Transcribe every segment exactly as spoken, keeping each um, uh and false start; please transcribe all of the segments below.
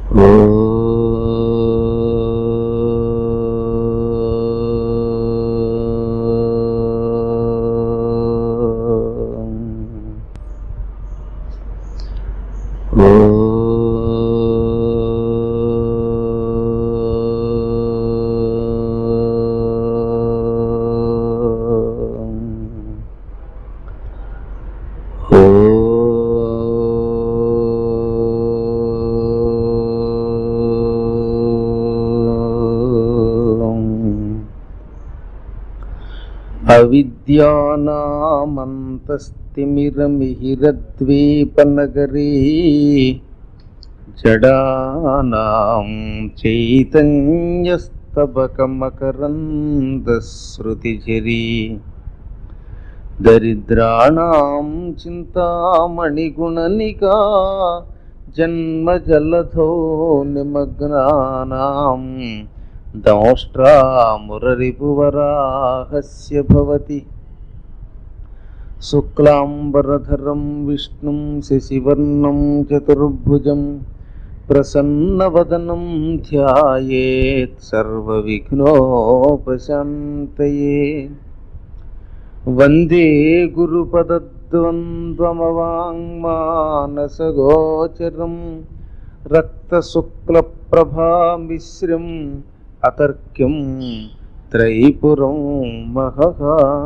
అవిద్యానామంతస్తిమిరమిహిరద్వీపనగరీ జడానాం చైతన్యస్తబకమకరందశ్రుతిఝరీ దరిద్రాణాం చింతామణిగుణనికా జన్మజలధో నిమగ్నానాం దంష్ట్రామురరిపువరాహస్య భవతి. శుక్లాంబరధరం విష్ణుం శశివర్ణం చతుర్భుజం ప్రసన్నవదనం ధ్యాయేత్ సర్వవిఘ్నోపశాంతయే. వందే గురుపదద్వంద్వమవాంగ్మానసగోచరం రక్తశుక్లప్రభామిశ్రం అతర్క్యం త్రైపురం మహః.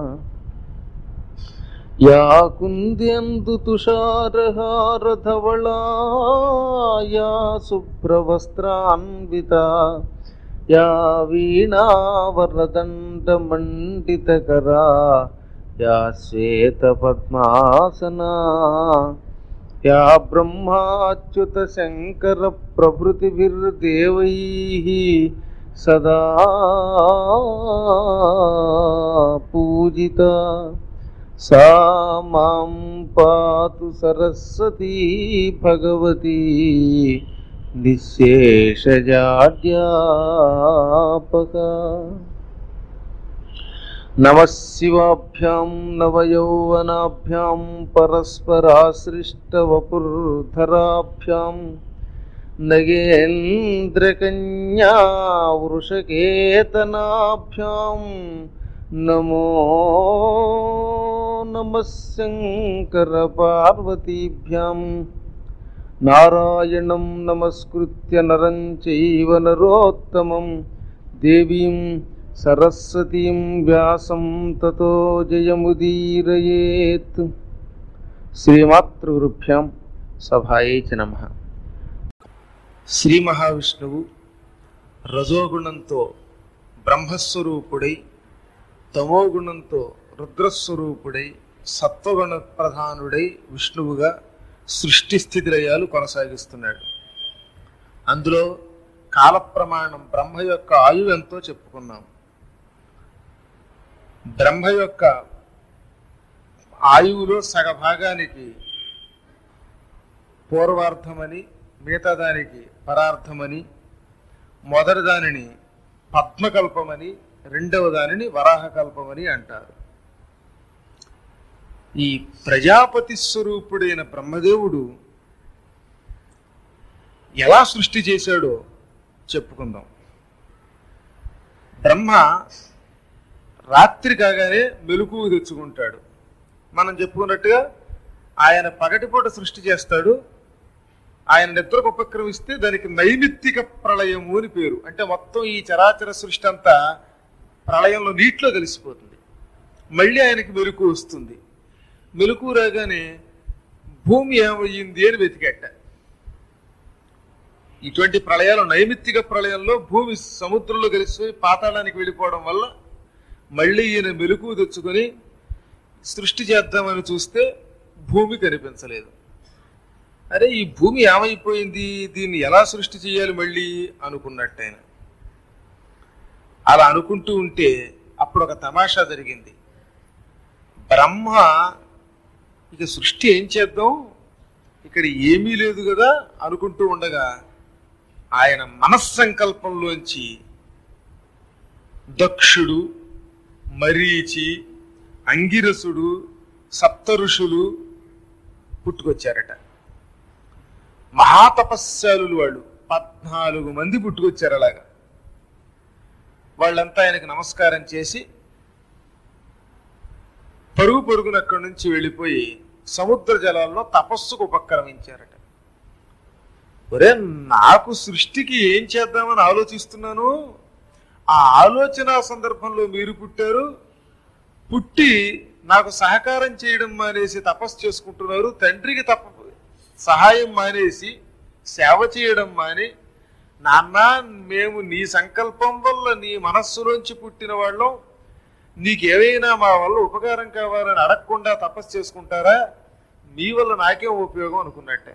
యా కుంద్యందు తుషారహారధవళా యా శుభ్రవస్త్రాన్వితా యా వీణావరదండమండితకరా యా శ్వేతపద్మాసనా యా బ్రహ్మాచ్యుత శంకర ప్రభృతిభిర్దేవైః సదా పూజితా. సా మాం పాతు సరస్వతీ భగవతి నిశ్శేషజాడ్యాపకా. నమః శివాభ్యాం నవయౌవనాభ్యాం పరస్పరాశ్రిష్టవపుర్ధరాభ్యాం నగేంద్రకన్యా వృషకేతనాభ్యాం నమో నమః శంకర పార్వతీభ్యాం. నారాయణం నమస్కృత్య నరం చైవ నరోత్తమం దేవీం సరస్వతీం వ్యాసం తతో జయముదీరయేత్. శ్రీమాతృగురుభ్యాం సభాయై చ నమః. శ్రీ మహావిష్ణువు రజోగుణంతో బ్రహ్మస్వరూపుడై, తమోగుణంతో రుద్రస్వరూపుడై, సత్వగుణ ప్రధానుడై విష్ణువుగా సృష్టి స్థితి లయాలు కొనసాగిస్తున్నాడు. అందులో కాలప్రమాణం బ్రహ్మ యొక్క ఆయువు ఎంతో చెప్పుకున్నాం. బ్రహ్మ యొక్క ఆయువులో సగభాగానికి పూర్వార్థమని, మిగతా దానికి పరార్థమని, మొదటి దానిని పద్మకల్పమని, రెండవ దానిని వరాహకల్పమని అంటారు. ఈ ప్రజాపతి స్వరూపుడైన బ్రహ్మదేవుడు ఎలా సృష్టి చేశాడో చెప్పుకుందాం. బ్రహ్మ రాత్రి కాగానే మెలకువ తెచ్చుకుంటాడు. మనం చెప్పుకున్నట్టుగా ఆయన పగటిపూట సృష్టి చేస్తాడు. ఆయన నిద్రకు ఉపక్రమిస్తే దానికి నైమిత్తిక ప్రళయము అని పేరు. అంటే మొత్తం ఈ చరాచర సృష్టి అంతా ప్రళయంలో నీటిలో కలిసిపోతుంది. మళ్ళీ ఆయనకి మెలకు వస్తుంది. మెలకు రాగానే భూమి ఏమయ్యింది అని వెతికేట. ఇటువంటి ప్రళయాలు, నైమిత్తిక ప్రళయంలో భూమి సముద్రంలో కలిసిపోయి పాతాళానికి వెళ్ళిపోవడం వల్ల మళ్ళీ ఈయన మెలకు తెచ్చుకొని సృష్టి చేద్దామని చూస్తే భూమి కనిపించలేదు. అరే, ఈ భూమి ఏమైపోయింది, దీన్ని ఎలా సృష్టి చేయాలి మళ్ళీ అనుకున్నట్టయినా. అలా అనుకుంటూ ఉంటే అప్పుడు ఒక తమాషా జరిగింది. బ్రహ్మ ఇక సృష్టి ఏం చేద్దాం, ఇక్కడ ఏమీ లేదు కదా అనుకుంటూ ఉండగా ఆయన మనస్సంకల్పంలోంచి దక్షుడు, మరీచి, అంగిరసుడు, సప్త ఋషులు పుట్టుకొచ్చారట. మహాతపస్యాలు వాళ్ళు, పద్నాలుగు మంది పుట్టుకొచ్చారు. అలాగా వాళ్ళంతా ఆయనకు నమస్కారం చేసి పరుగు పరుగున అక్కడి నుంచి వెళ్ళిపోయి సముద్ర జలాల్లో తపస్సుకు ఉపక్రమించారట. ఒరే, నాకు సృష్టికి ఏం చేద్దామని ఆలోచిస్తున్నాను, ఆ ఆలోచన సందర్భంలో మీరు పుట్టారు, పుట్టి నాకు సహకారం చేయడం మానేసి తపస్సు చేసుకుంటున్నారు, తండ్రికి తప సహాయం మానేసి సేవ చేయడం మాని, నాన్న మేము నీ సంకల్పం వల్ల నీ మనస్సులోంచి పుట్టిన వాళ్ళం, నీకేమైనా మా వల్ల ఉపకారం కావాలని అడగకుండా తపస్సు చేసుకుంటారా, మీ వల్ల నాకేం ఉపయోగం అనుకున్నట్టే.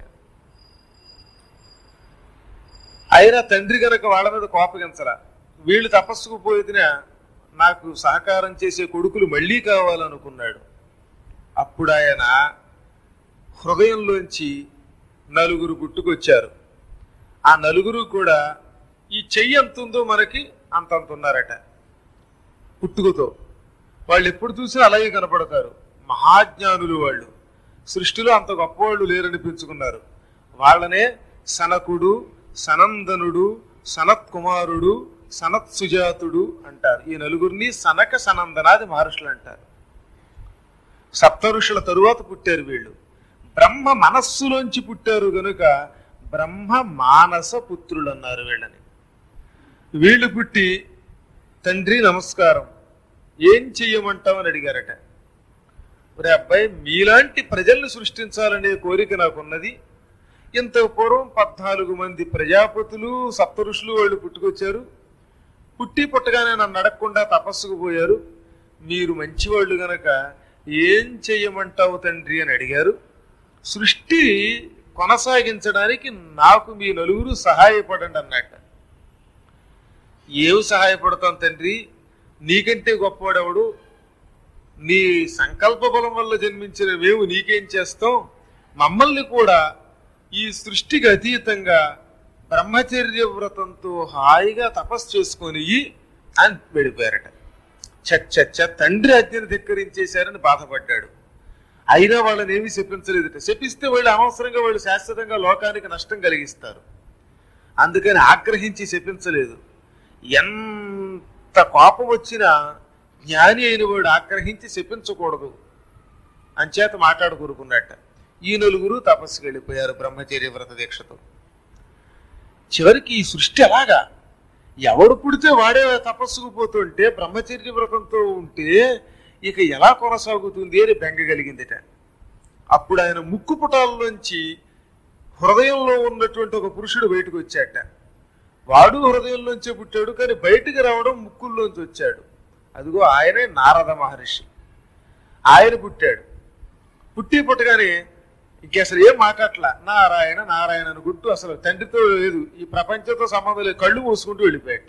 అయినా తండ్రి కనుక వాళ్ళ మీద కోపగించరా, వీళ్ళు తపస్సుకు పోయినా నాకు సహకారం చేసే కొడుకులు మళ్ళీ కావాలనుకున్నాడు. అప్పుడు ఆయన హృదయంలోంచి నలుగురు పుట్టుకొచ్చారు. ఆ నలుగురు కూడా ఈ చెయ్యి ఎంత ఉందో మనకి అంతంత ఉన్నారట పుట్టుకతో. వాళ్ళు ఎప్పుడు చూసినా అలాగే కనపడతారు, మహాజ్ఞానులు వాళ్ళు. సృష్టిలో అంత గొప్పవాళ్ళు లేరనిపించుకున్నారు. వాళ్ళనే సనకుడు, సనందనుడు, సనత్ కుమారుడు, సనత్ సుజాతుడు అంటారు. ఈ నలుగురిని సనక సనందనాది మహర్షులు అంటారు. సప్త ఋషుల తరువాత పుట్టారు వీళ్ళు. బ్రహ్మ మనస్సులోంచి పుట్టారు గనుక బ్రహ్మ మానస పుత్రులు అన్నారు వీళ్ళని. వీళ్ళు పుట్టి తండ్రి నమస్కారం, ఏం చెయ్యమంటామని అడిగారట. ఒరే అబ్బాయి, మీలాంటి ప్రజల్ని సృష్టించాలనే కోరిక నాకున్నది. ఇంత పూర్వం పద్నాలుగు మంది ప్రజాపతులు సప్త ఋషులు వాళ్ళు పుట్టుకొచ్చారు. పుట్టి పుట్టగానే నన్ను అడగకుండా తపస్సుకు పోయారు. మీరు మంచివాళ్ళు గనక ఏం చెయ్యమంటావు తండ్రి అని అడిగారు. సృష్టి కొనసాగించడానికి నాకు మీ నలుగురు సహాయపడండి అన్నట్ట. ఏమి సహాయపడతాం తండ్రి, నీకంటే గొప్పవాడెవడు, నీ సంకల్ప బలం వల్ల జన్మించిన మేము నీకేం చేస్తాం, మమ్మల్ని కూడా ఈ సృష్టికి అతీతంగా బ్రహ్మచర్య వ్రతంతో హాయిగా తపస్సు చేసుకొని అని వెళ్ళిపోయారట. చచ్చ తండ్రి ఆజ్ఞను ధిక్కరించేశారని బాధపడ్డాడు. అయినా వాళ్ళని ఏమీ శపించలేదట. శపిస్తే వాళ్ళు అనవసరంగా వాళ్ళు శాశ్వతంగా లోకానికి నష్టం కలిగిస్తారు. అందుకని ఆగ్రహించి శపించలేదు. ఎంత కోపం వచ్చినా జ్ఞాని అయిన వాడు ఆగ్రహించి శపించకూడదు అంచేత మాట్లాడుకూరుకున్నట్ట. ఈ నలుగురు తపస్సుకు వెళ్ళిపోయారు బ్రహ్మచర్య వ్రత దీక్షతో. చివరికి ఈ సృష్టి అలాగా ఎవడు పుడితే వాడే తపస్సుకు పోతుంటే బ్రహ్మచర్య వ్రతంతో ఉంటే ఇక ఎలా కొనసాగుతుంది అని బెంగ కలిగిందిట. అప్పుడు ఆయన ముక్కు పుటాల్లోంచి హృదయంలో ఉన్నటువంటి ఒక పురుషుడు బయటకు వచ్చాట. వాడు హృదయంలోంచే పుట్టాడు, కానీ బయటికి రావడం ముక్కుల్లోంచి వచ్చాడు. అదిగో ఆయనే నారద మహర్షి. ఆయన పుట్టాడు. పుట్టి పుట్టగానే ఇంక అసలు ఏం మాట్లాడలా, నారాయణ నారాయణ అనుకుంటూ అసలు తండ్రితో లేదు, ఈ ప్రపంచంతో సంబంధం లేదు, కళ్ళు మూసుకుంటూ వెళ్ళిపోయాట.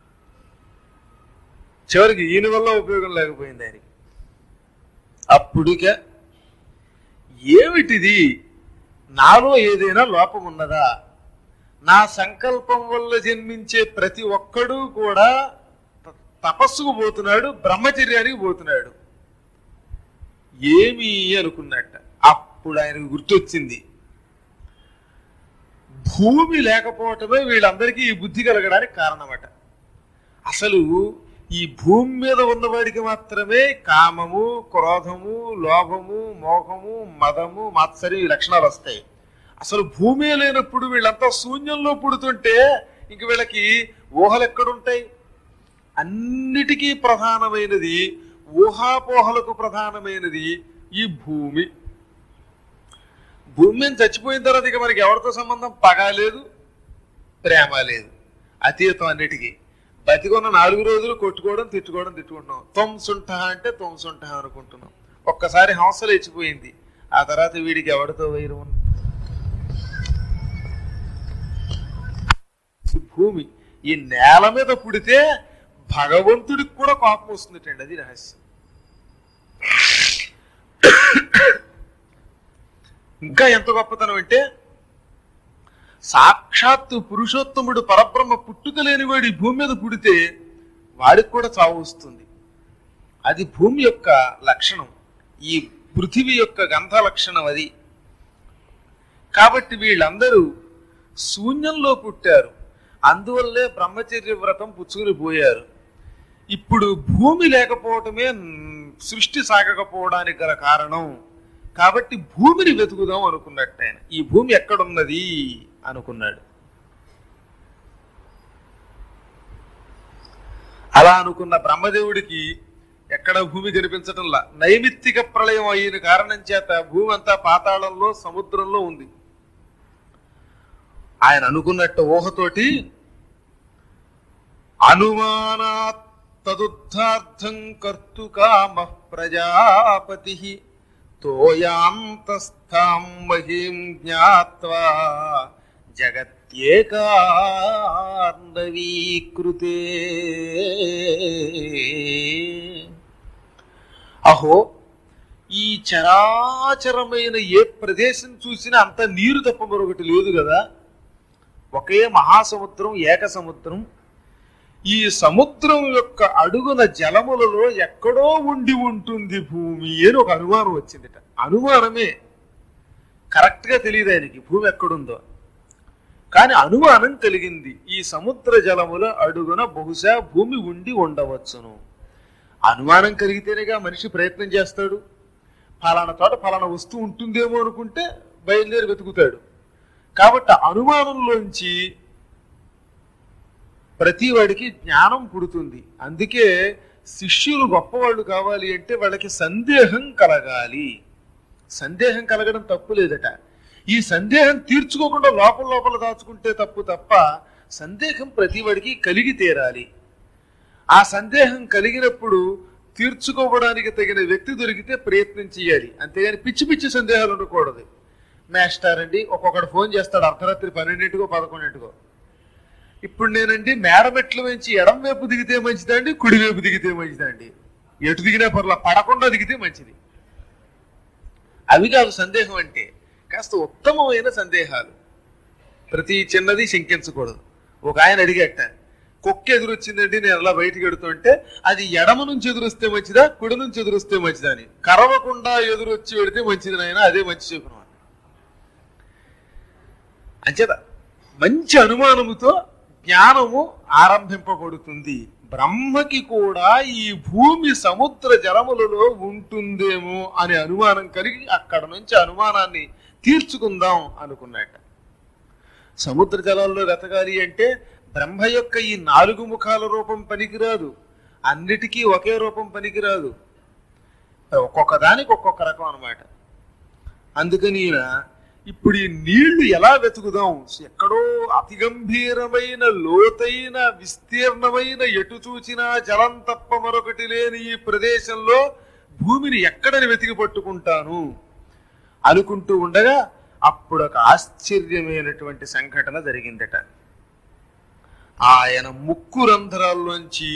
చివరికి ఈయన వల్ల ఉపయోగం లేకపోయింది ఆయనకి. అప్పుడుక ఏమిటిది, నాలో ఏదైనా లోపం ఉన్నదా, నా సంకల్పం వల్ల జన్మించే ప్రతి ఒక్కడూ కూడా తపస్సుకు పోతున్నాడు, బ్రహ్మచర్యానికి పోతున్నాడు, ఏమి అనుకున్నట్ట. అప్పుడు ఆయనకు గుర్తొచ్చింది, భూమి లేకపోవటమే వీళ్ళందరికీ ఈ బుద్ధి కలగడానికి కారణమట. అసలు ఈ భూమి మీద ఉన్నవాడికి మాత్రమే కామము, క్రోధము, లోభము, మోహము, మదము, మాత్సర్యం ఈ లక్షణాలు వస్తాయి. అసలు భూమి లేనప్పుడు వీళ్ళంతా శూన్యంలో పుడుతుంటే ఇంక వీళ్ళకి ఊహలు ఎక్కడుంటాయి? అన్నిటికీ ప్రధానమైనది, ఊహాపోహలకు ప్రధానమైనది ఈ భూమి. భూమి మీద చచ్చిపోయిన తర్వాత ఇక మనకి ఎవరితో సంబంధం? పగ లేదు, ప్రేమ లేదు, అతీతం అన్నిటికీ. బతికున్న నాలుగు రోజులు కొట్టుకోవడం, తిట్టుకోవడం, తిట్టుకుంటున్నాం. తొంసుంట అంటే తొంసుంట అనుకుంటున్నాం. ఒక్కసారి హంస లేచిపోయింది, ఆ తర్వాత వీడికి ఎవరితో వైరం ఉంది? భూమి. ఈ నేల మీద పుడితే భగవంతుడికి కూడా కోపం వస్తుందటండి, అది రహస్యం. ఇంకా ఎంత గొప్పతనం అంటే, సాక్షాత్తు పురుషోత్తముడు పరబ్రహ్మ పుట్టుక లేనివాడు ఈ భూమి మీద పుడితే వాడికి కూడా చావు వస్తుంది. అది భూమి యొక్క లక్షణం, ఈ పృథివీ యొక్క గంధ లక్షణం అది. కాబట్టి వీళ్ళందరూ శూన్యంలో పుట్టారు, అందువల్లే బ్రహ్మచర్య వ్రతం పుచ్చుకుని పోయారు. ఇప్పుడు భూమి లేకపోవటమే సృష్టి సాగకపోవడానికి గల కారణం, కాబట్టి భూమిని వెతుకుదాం అనుకున్నట్టు ఆయన. ఈ భూమి ఎక్కడున్నది అనుకున్నాడు. అలా అనుకున్న బ్రహ్మదేవుడికి ఎక్కడ భూమి కనిపించటంలా. నైమిత్తిక ప్రళయం అయిన కారణం చేత భూమి అంతా పాతాళంలో సముద్రంలో ఉంది. ఆయన అనుకున్నట్టు ఊహతోటి అనుమానాత్ తదుద్ధార్థం కర్తుకామ ప్రజాపతి తోయాంతస్థాం మహీం జ్ఞాత్వా జగత్యేకార్ణవీకృతే. అహో, ఈ చరాచరమైన ఏ ప్రదేశం చూసినా అంత నీరు తప్ప మరొకటి లేదు కదా. ఒకే మహాసముద్రం, ఏక సముద్రం. ఈ సముద్రం యొక్క అడుగున జలములలో ఎక్కడో ఉండి ఉంటుంది భూమి అని ఒక అనుమానం వచ్చిందిట. అనుమానమే, కరెక్ట్ గా తెలియదు ఆయనకి భూమి ఎక్కడుందో, కానీ అనుమానం కలిగింది. ఈ సముద్ర జలముల అడుగున బహుశా భూమి ఉండి ఉండవచ్చును. అనుమానం కలిగితేనేగా మనిషి ప్రయత్నం చేస్తాడు. ఫలానా చోట ఫలానా వస్తువు ఉంటుందేమో అనుకుంటే బయలుదేరి వెతుకుతాడు. కాబట్టి అనుమానంలోంచి ప్రతి వాడికి జ్ఞానం పుడుతుంది. అందుకే శిష్యులు గొప్పవాళ్ళు కావాలి అంటే వాళ్ళకి సందేహం కలగాలి. సందేహం కలగడం తప్పు లేదట. ఈ సందేహం తీర్చుకోకుండా లోపల లోపల దాచుకుంటే తప్పు తప్ప సందేహం ప్రతి వాడికి కలిగి తీరాలి. ఆ సందేహం కలిగినప్పుడు తీర్చుకోవడానికి తగిన వ్యక్తి దొరికితే ప్రయత్నం చేయాలి. అంతేగాని పిచ్చి పిచ్చి సందేహాలు ఉండకూడదు. మాస్టర్ అండి ఒక్కొక్కడు ఫోన్ చేస్తాడు అర్ధరాత్రి పన్నెండింటికో పదకొండింటికో. ఇప్పుడు నేనండి మేడమెట్ల నుంచి ఎడం వైపు దిగితే మంచిదా అండి, కుడి వైపు దిగితే మంచిదా అండి? ఎటు దిగినా పర్లా, పడకుండా దిగితే మంచిది. అవి కాదు సందేహం అంటే. కాస్త ఉత్తమమైన సందేహాలు, ప్రతి చిన్నది శంకించకూడదు. ఒక ఆయన అడిగట, కుక్క ఎదురొచ్చిందండి, నేను అలా బయటికి ఎడుతుంటే అది ఎడమ నుంచి ఎదురొస్తే మంచిదా, కుడి నుంచి ఎదురొస్తే మంచిదా అని. కరవకుండా ఎదురొచ్చి పెడితే మంచిది నాయన, అదే మంచి చెప్పిన. అంచేత మంచి అనుమానముతో జ్ఞానము ఆరంభింపబడుతుంది. బ్రహ్మకి కూడా ఈ భూమి సముద్ర జలములలో ఉంటుందేమో అనే అనుమానం కలిగి అక్కడ నుంచి అనుమానాన్ని తీర్చుకుందాం అనుకున్నాట. సముద్ర జలాల్లో వెతకాలి అంటే బ్రహ్మ యొక్క ఈ నాలుగు ముఖాల రూపం పనికిరాదు, అన్నిటికీ ఒకే రూపం పనికిరాదు, ఒక్కొక్క దానికి ఒక్కొక్క రకం అన్నమాట. అందుకని ఇప్పుడు ఈ నీళ్లు ఎలా వెతుకుదాం? ఎక్కడో అతి గంభీరమైన లోతైన విస్తీర్ణమైన ఎటు చూచినా జలం తప్ప మరొకటి లేని ఈ ప్రదేశంలో భూమిని ఎక్కడని వెతికి పట్టుకుంటాను అనుకుంటూ ఉండగా అప్పుడు ఒక ఆశ్చర్యమైనటువంటి సంఘటన జరిగిందట. ఆయన ముక్కు రంధ్రాల్లోంచి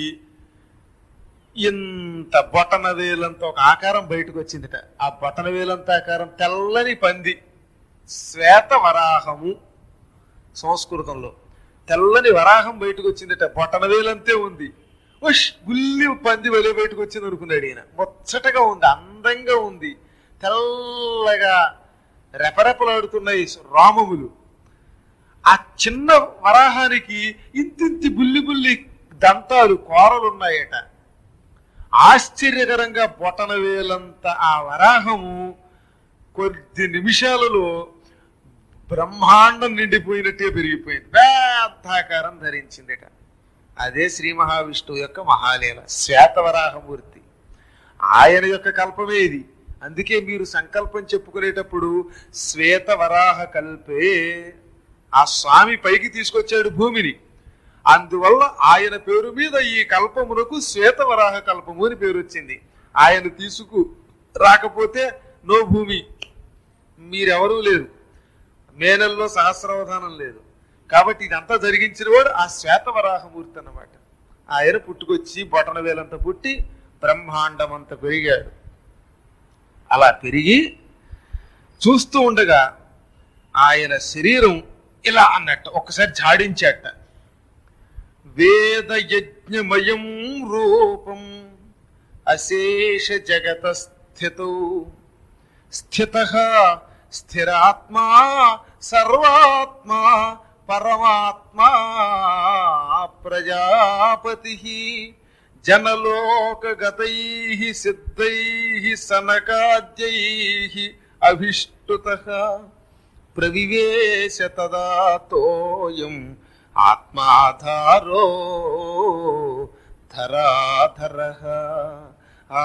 ఇంత బొటన వేలంత ఒక ఆకారం బయటకు వచ్చిందట. ఆ బొటన వేలంత ఆకారం తెల్లని పంది, శ్వేత వరాహము. సంస్కృతంలో తెల్లని వరాహం బయటకు వచ్చిందట. బొటన వేలంతే ఉంది. ఉష్ గుల్లి పంది వలే బయటకు వచ్చింది అనుకున్నాడు ఈయన. ముచ్చటగా ఉంది, అందంగా ఉంది, తెల్లగా రెపరెపలాడుతున్నాయి రామములు. ఆ చిన్న వరాహానికి ఇంతింతి బుల్లి బుల్లి దంతాలు, కోరలున్నాయట. ఆశ్చర్యకరంగా బొటన వేలంత ఆ వరాహము కొద్ది నిమిషాలలో బ్రహ్మాండం నిండిపోయినట్టే పెరిగిపోయింది. పెద్దాకారం ధరించిందిట. అదే శ్రీ మహావిష్ణువు యొక్క మహాలీల, శ్వేతవరాహమూర్తి. ఆయన యొక్క కల్పమే ఇది. అందుకే మీరు సంకల్పం చెప్పుకునేటప్పుడు శ్వేతవరాహ కల్పే, ఆ స్వామి పైకి తీసుకొచ్చాడు భూమిని. అందువల్ల ఆయన పేరు మీద ఈ కల్పమునకు శ్వేతవరాహ కల్పము అని పేరు వచ్చింది. ఆయన తీసుకు రాకపోతే నో భూమి, మీరెవరూ లేరు, మేనల్లో సహస్రావధానం లేదు. కాబట్టి ఇదంతా జరిగించిన వాడు ఆ శ్వేతవరాహమూర్తి అన్నమాట. ఆయన పుట్టుకొచ్చి బొటన వేలంతా పుట్టి బ్రహ్మాండం అంతా పెరిగాడు. అలా పెరిగి చూస్తూ ఉండగా ఆయన శరీరం ఇలా అన్నట్టు ఒక్కసారి ఝాడించాట. వేద యజ్ఞమయం రూపం అశేష జగత స్థితౌ స్థితః స్థిరాత్మా సర్వాత్మా పరమాత్మా ప్రజాపతి జనలోకగతై సిద్ధై సనకాద్యై అభిష్టుతః ప్రవివేశ తదాతోయం ఆత్మాధారో ధరాధరః. ఆ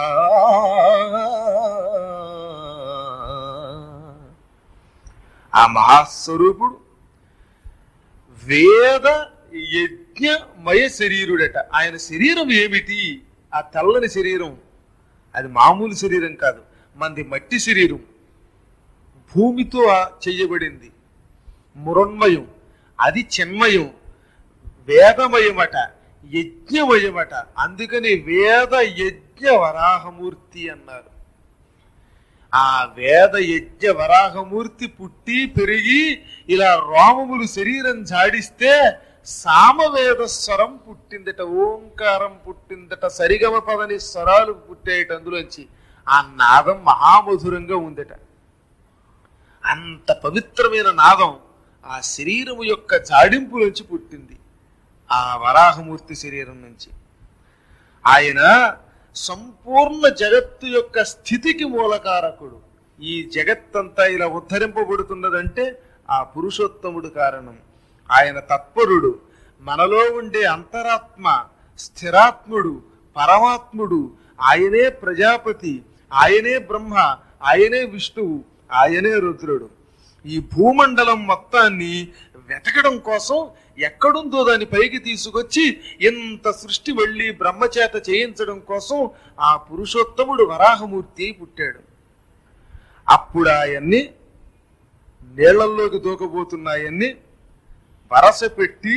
ఆ మహాస్వరూపుడు వేద యజ్ఞమయ శరీరుడట. ఆయన శరీరం ఏమిటి? ఆ తెల్లని శరీరం అది మామూలు శరీరం కాదు, మంది మట్టి శరీరం, భూమితో చెయ్యబడింది, మృన్మయం, అది చిన్మయం, వేదమయమట, యజ్ఞమయమట. అందుకని వేద యజ్ఞ వరాహమూర్తి అన్నారు. ఆ వేద యజ్ఞ వరాహమూర్తి పుట్టి పెరిగి ఇలా రోమములు శరీరం జాడిస్తే సామవేద స్వరం పుట్టిందట, ఓంకారం పుట్టిందట, సరిగమ పదని స్వరాలు పుట్టేట. అందులోంచి ఆ నాదం మహామధురంగా ఉందట. అంత పవిత్రమైన నాదం ఆ శరీరము యొక్క జాడింపులోంచి పుట్టింది, ఆ వరాహమూర్తి శరీరం నుంచి. ఆయన సంపూర్ణ జగత్తు యొక్క స్థితికి మూలకారకుడు. ఈ జగత్తంతా ఇలా ఉద్ధరింపబడుతున్నదంటే ఆ పురుషోత్తముడు కారణం. ఆయన తత్పరుడు, మనలో ఉండే అంతరాత్మ, స్థిరాత్ముడు, పరమాత్ముడు. ఆయనే ప్రజాపతి, ఆయనే బ్రహ్మ, ఆయనే విష్ణువు, ఆయనే రుద్రుడు. ఈ భూమండలం మొత్తాన్ని వెతకడం కోసం ఎక్కడుందో దాని పైకి తీసుకొచ్చి ఇంత సృష్టి వెళ్ళి బ్రహ్మచేత చేయించడం కోసం ఆ పురుషోత్తముడు వరాహమూర్తి పుట్టాడు. అప్పుడు ఆయన్ని నీళ్లల్లోకి దూకబోతున్నాయన్ని వరస పెట్టి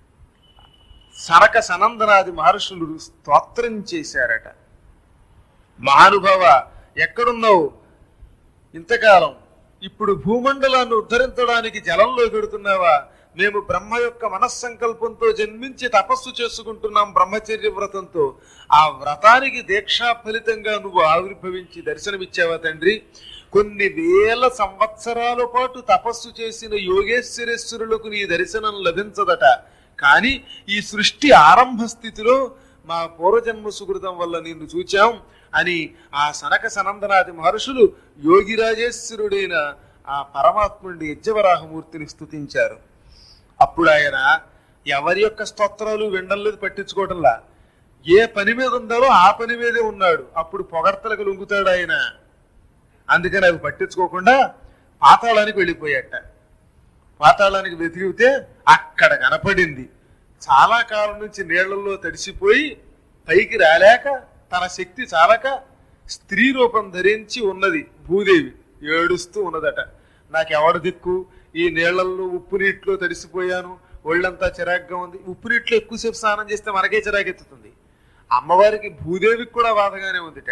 సనక సనందనాది మహర్షులు స్తోత్రం చేశారట. మహానుభావ, ఎక్కడున్నావు ఇంతకాలం? ఇప్పుడు భూమండలాన్ని ఉద్ధరించడానికి జలంలో పెడుతున్నావా? మేము బ్రహ్మ యొక్క మనస్సంకల్పంతో జన్మించి తపస్సు చేసుకుంటున్నాం బ్రహ్మచర్య వ్రతంతో. ఆ వ్రతానికి దీక్షా ఫలితంగా నువ్వు ఆవిర్భవించి దర్శనమిచ్చావా తండ్రి? కొన్ని వేల సంవత్సరాల పాటు తపస్సు చేసిన యోగేశ్వరేశ్వరులకు నీ దర్శనం లభించదట. కానీ ఈ సృష్టి ఆరంభ స్థితిలో మా పూర్వజన్మ సుకృతం వల్ల నిన్ను చూచాం అని ఆ సనక సనందనాది మహర్షులు యోగిరాజేశ్వరుడైన ఆ పరమాత్ముడి యజ్ఞవరాహమూర్తిని స్తుతించారు. అప్పుడు ఆయన ఎవరి యొక్క స్తోత్రాలు వినలేదు, పట్టించుకోవడంలా. ఏ పని మీద ఉండాలో ఆ పని మీదే ఉన్నాడు. అప్పుడు పొగడ్తలకు లొంగుతాడు ఆయన. అందుకని అవి పట్టించుకోకుండా పాతాళానికి వెళ్ళిపోయాట. పాతాళానికి వెతికితే అక్కడ కనపడింది. చాలా కాలం నుంచి నీళ్లలో తడిసిపోయి పైకి రాలేక తన శక్తి చాలక స్త్రీ రూపం ధరించి ఉన్నది భూదేవి. ఏడుస్తూ ఉన్నదట, నాకెవడు దిక్కు, ఈ నీళ్లలో ఉప్పు నీటిలో తడిసిపోయాను, ఒళ్ళంతా చిరాగ్గా ఉంది. ఉప్పు నీటిలో ఎక్కువసేపు స్నానం చేస్తే మనకే చిరాకెత్తుతుంది. అమ్మవారికి భూదేవికి కూడా బాధగానే ఉందిట.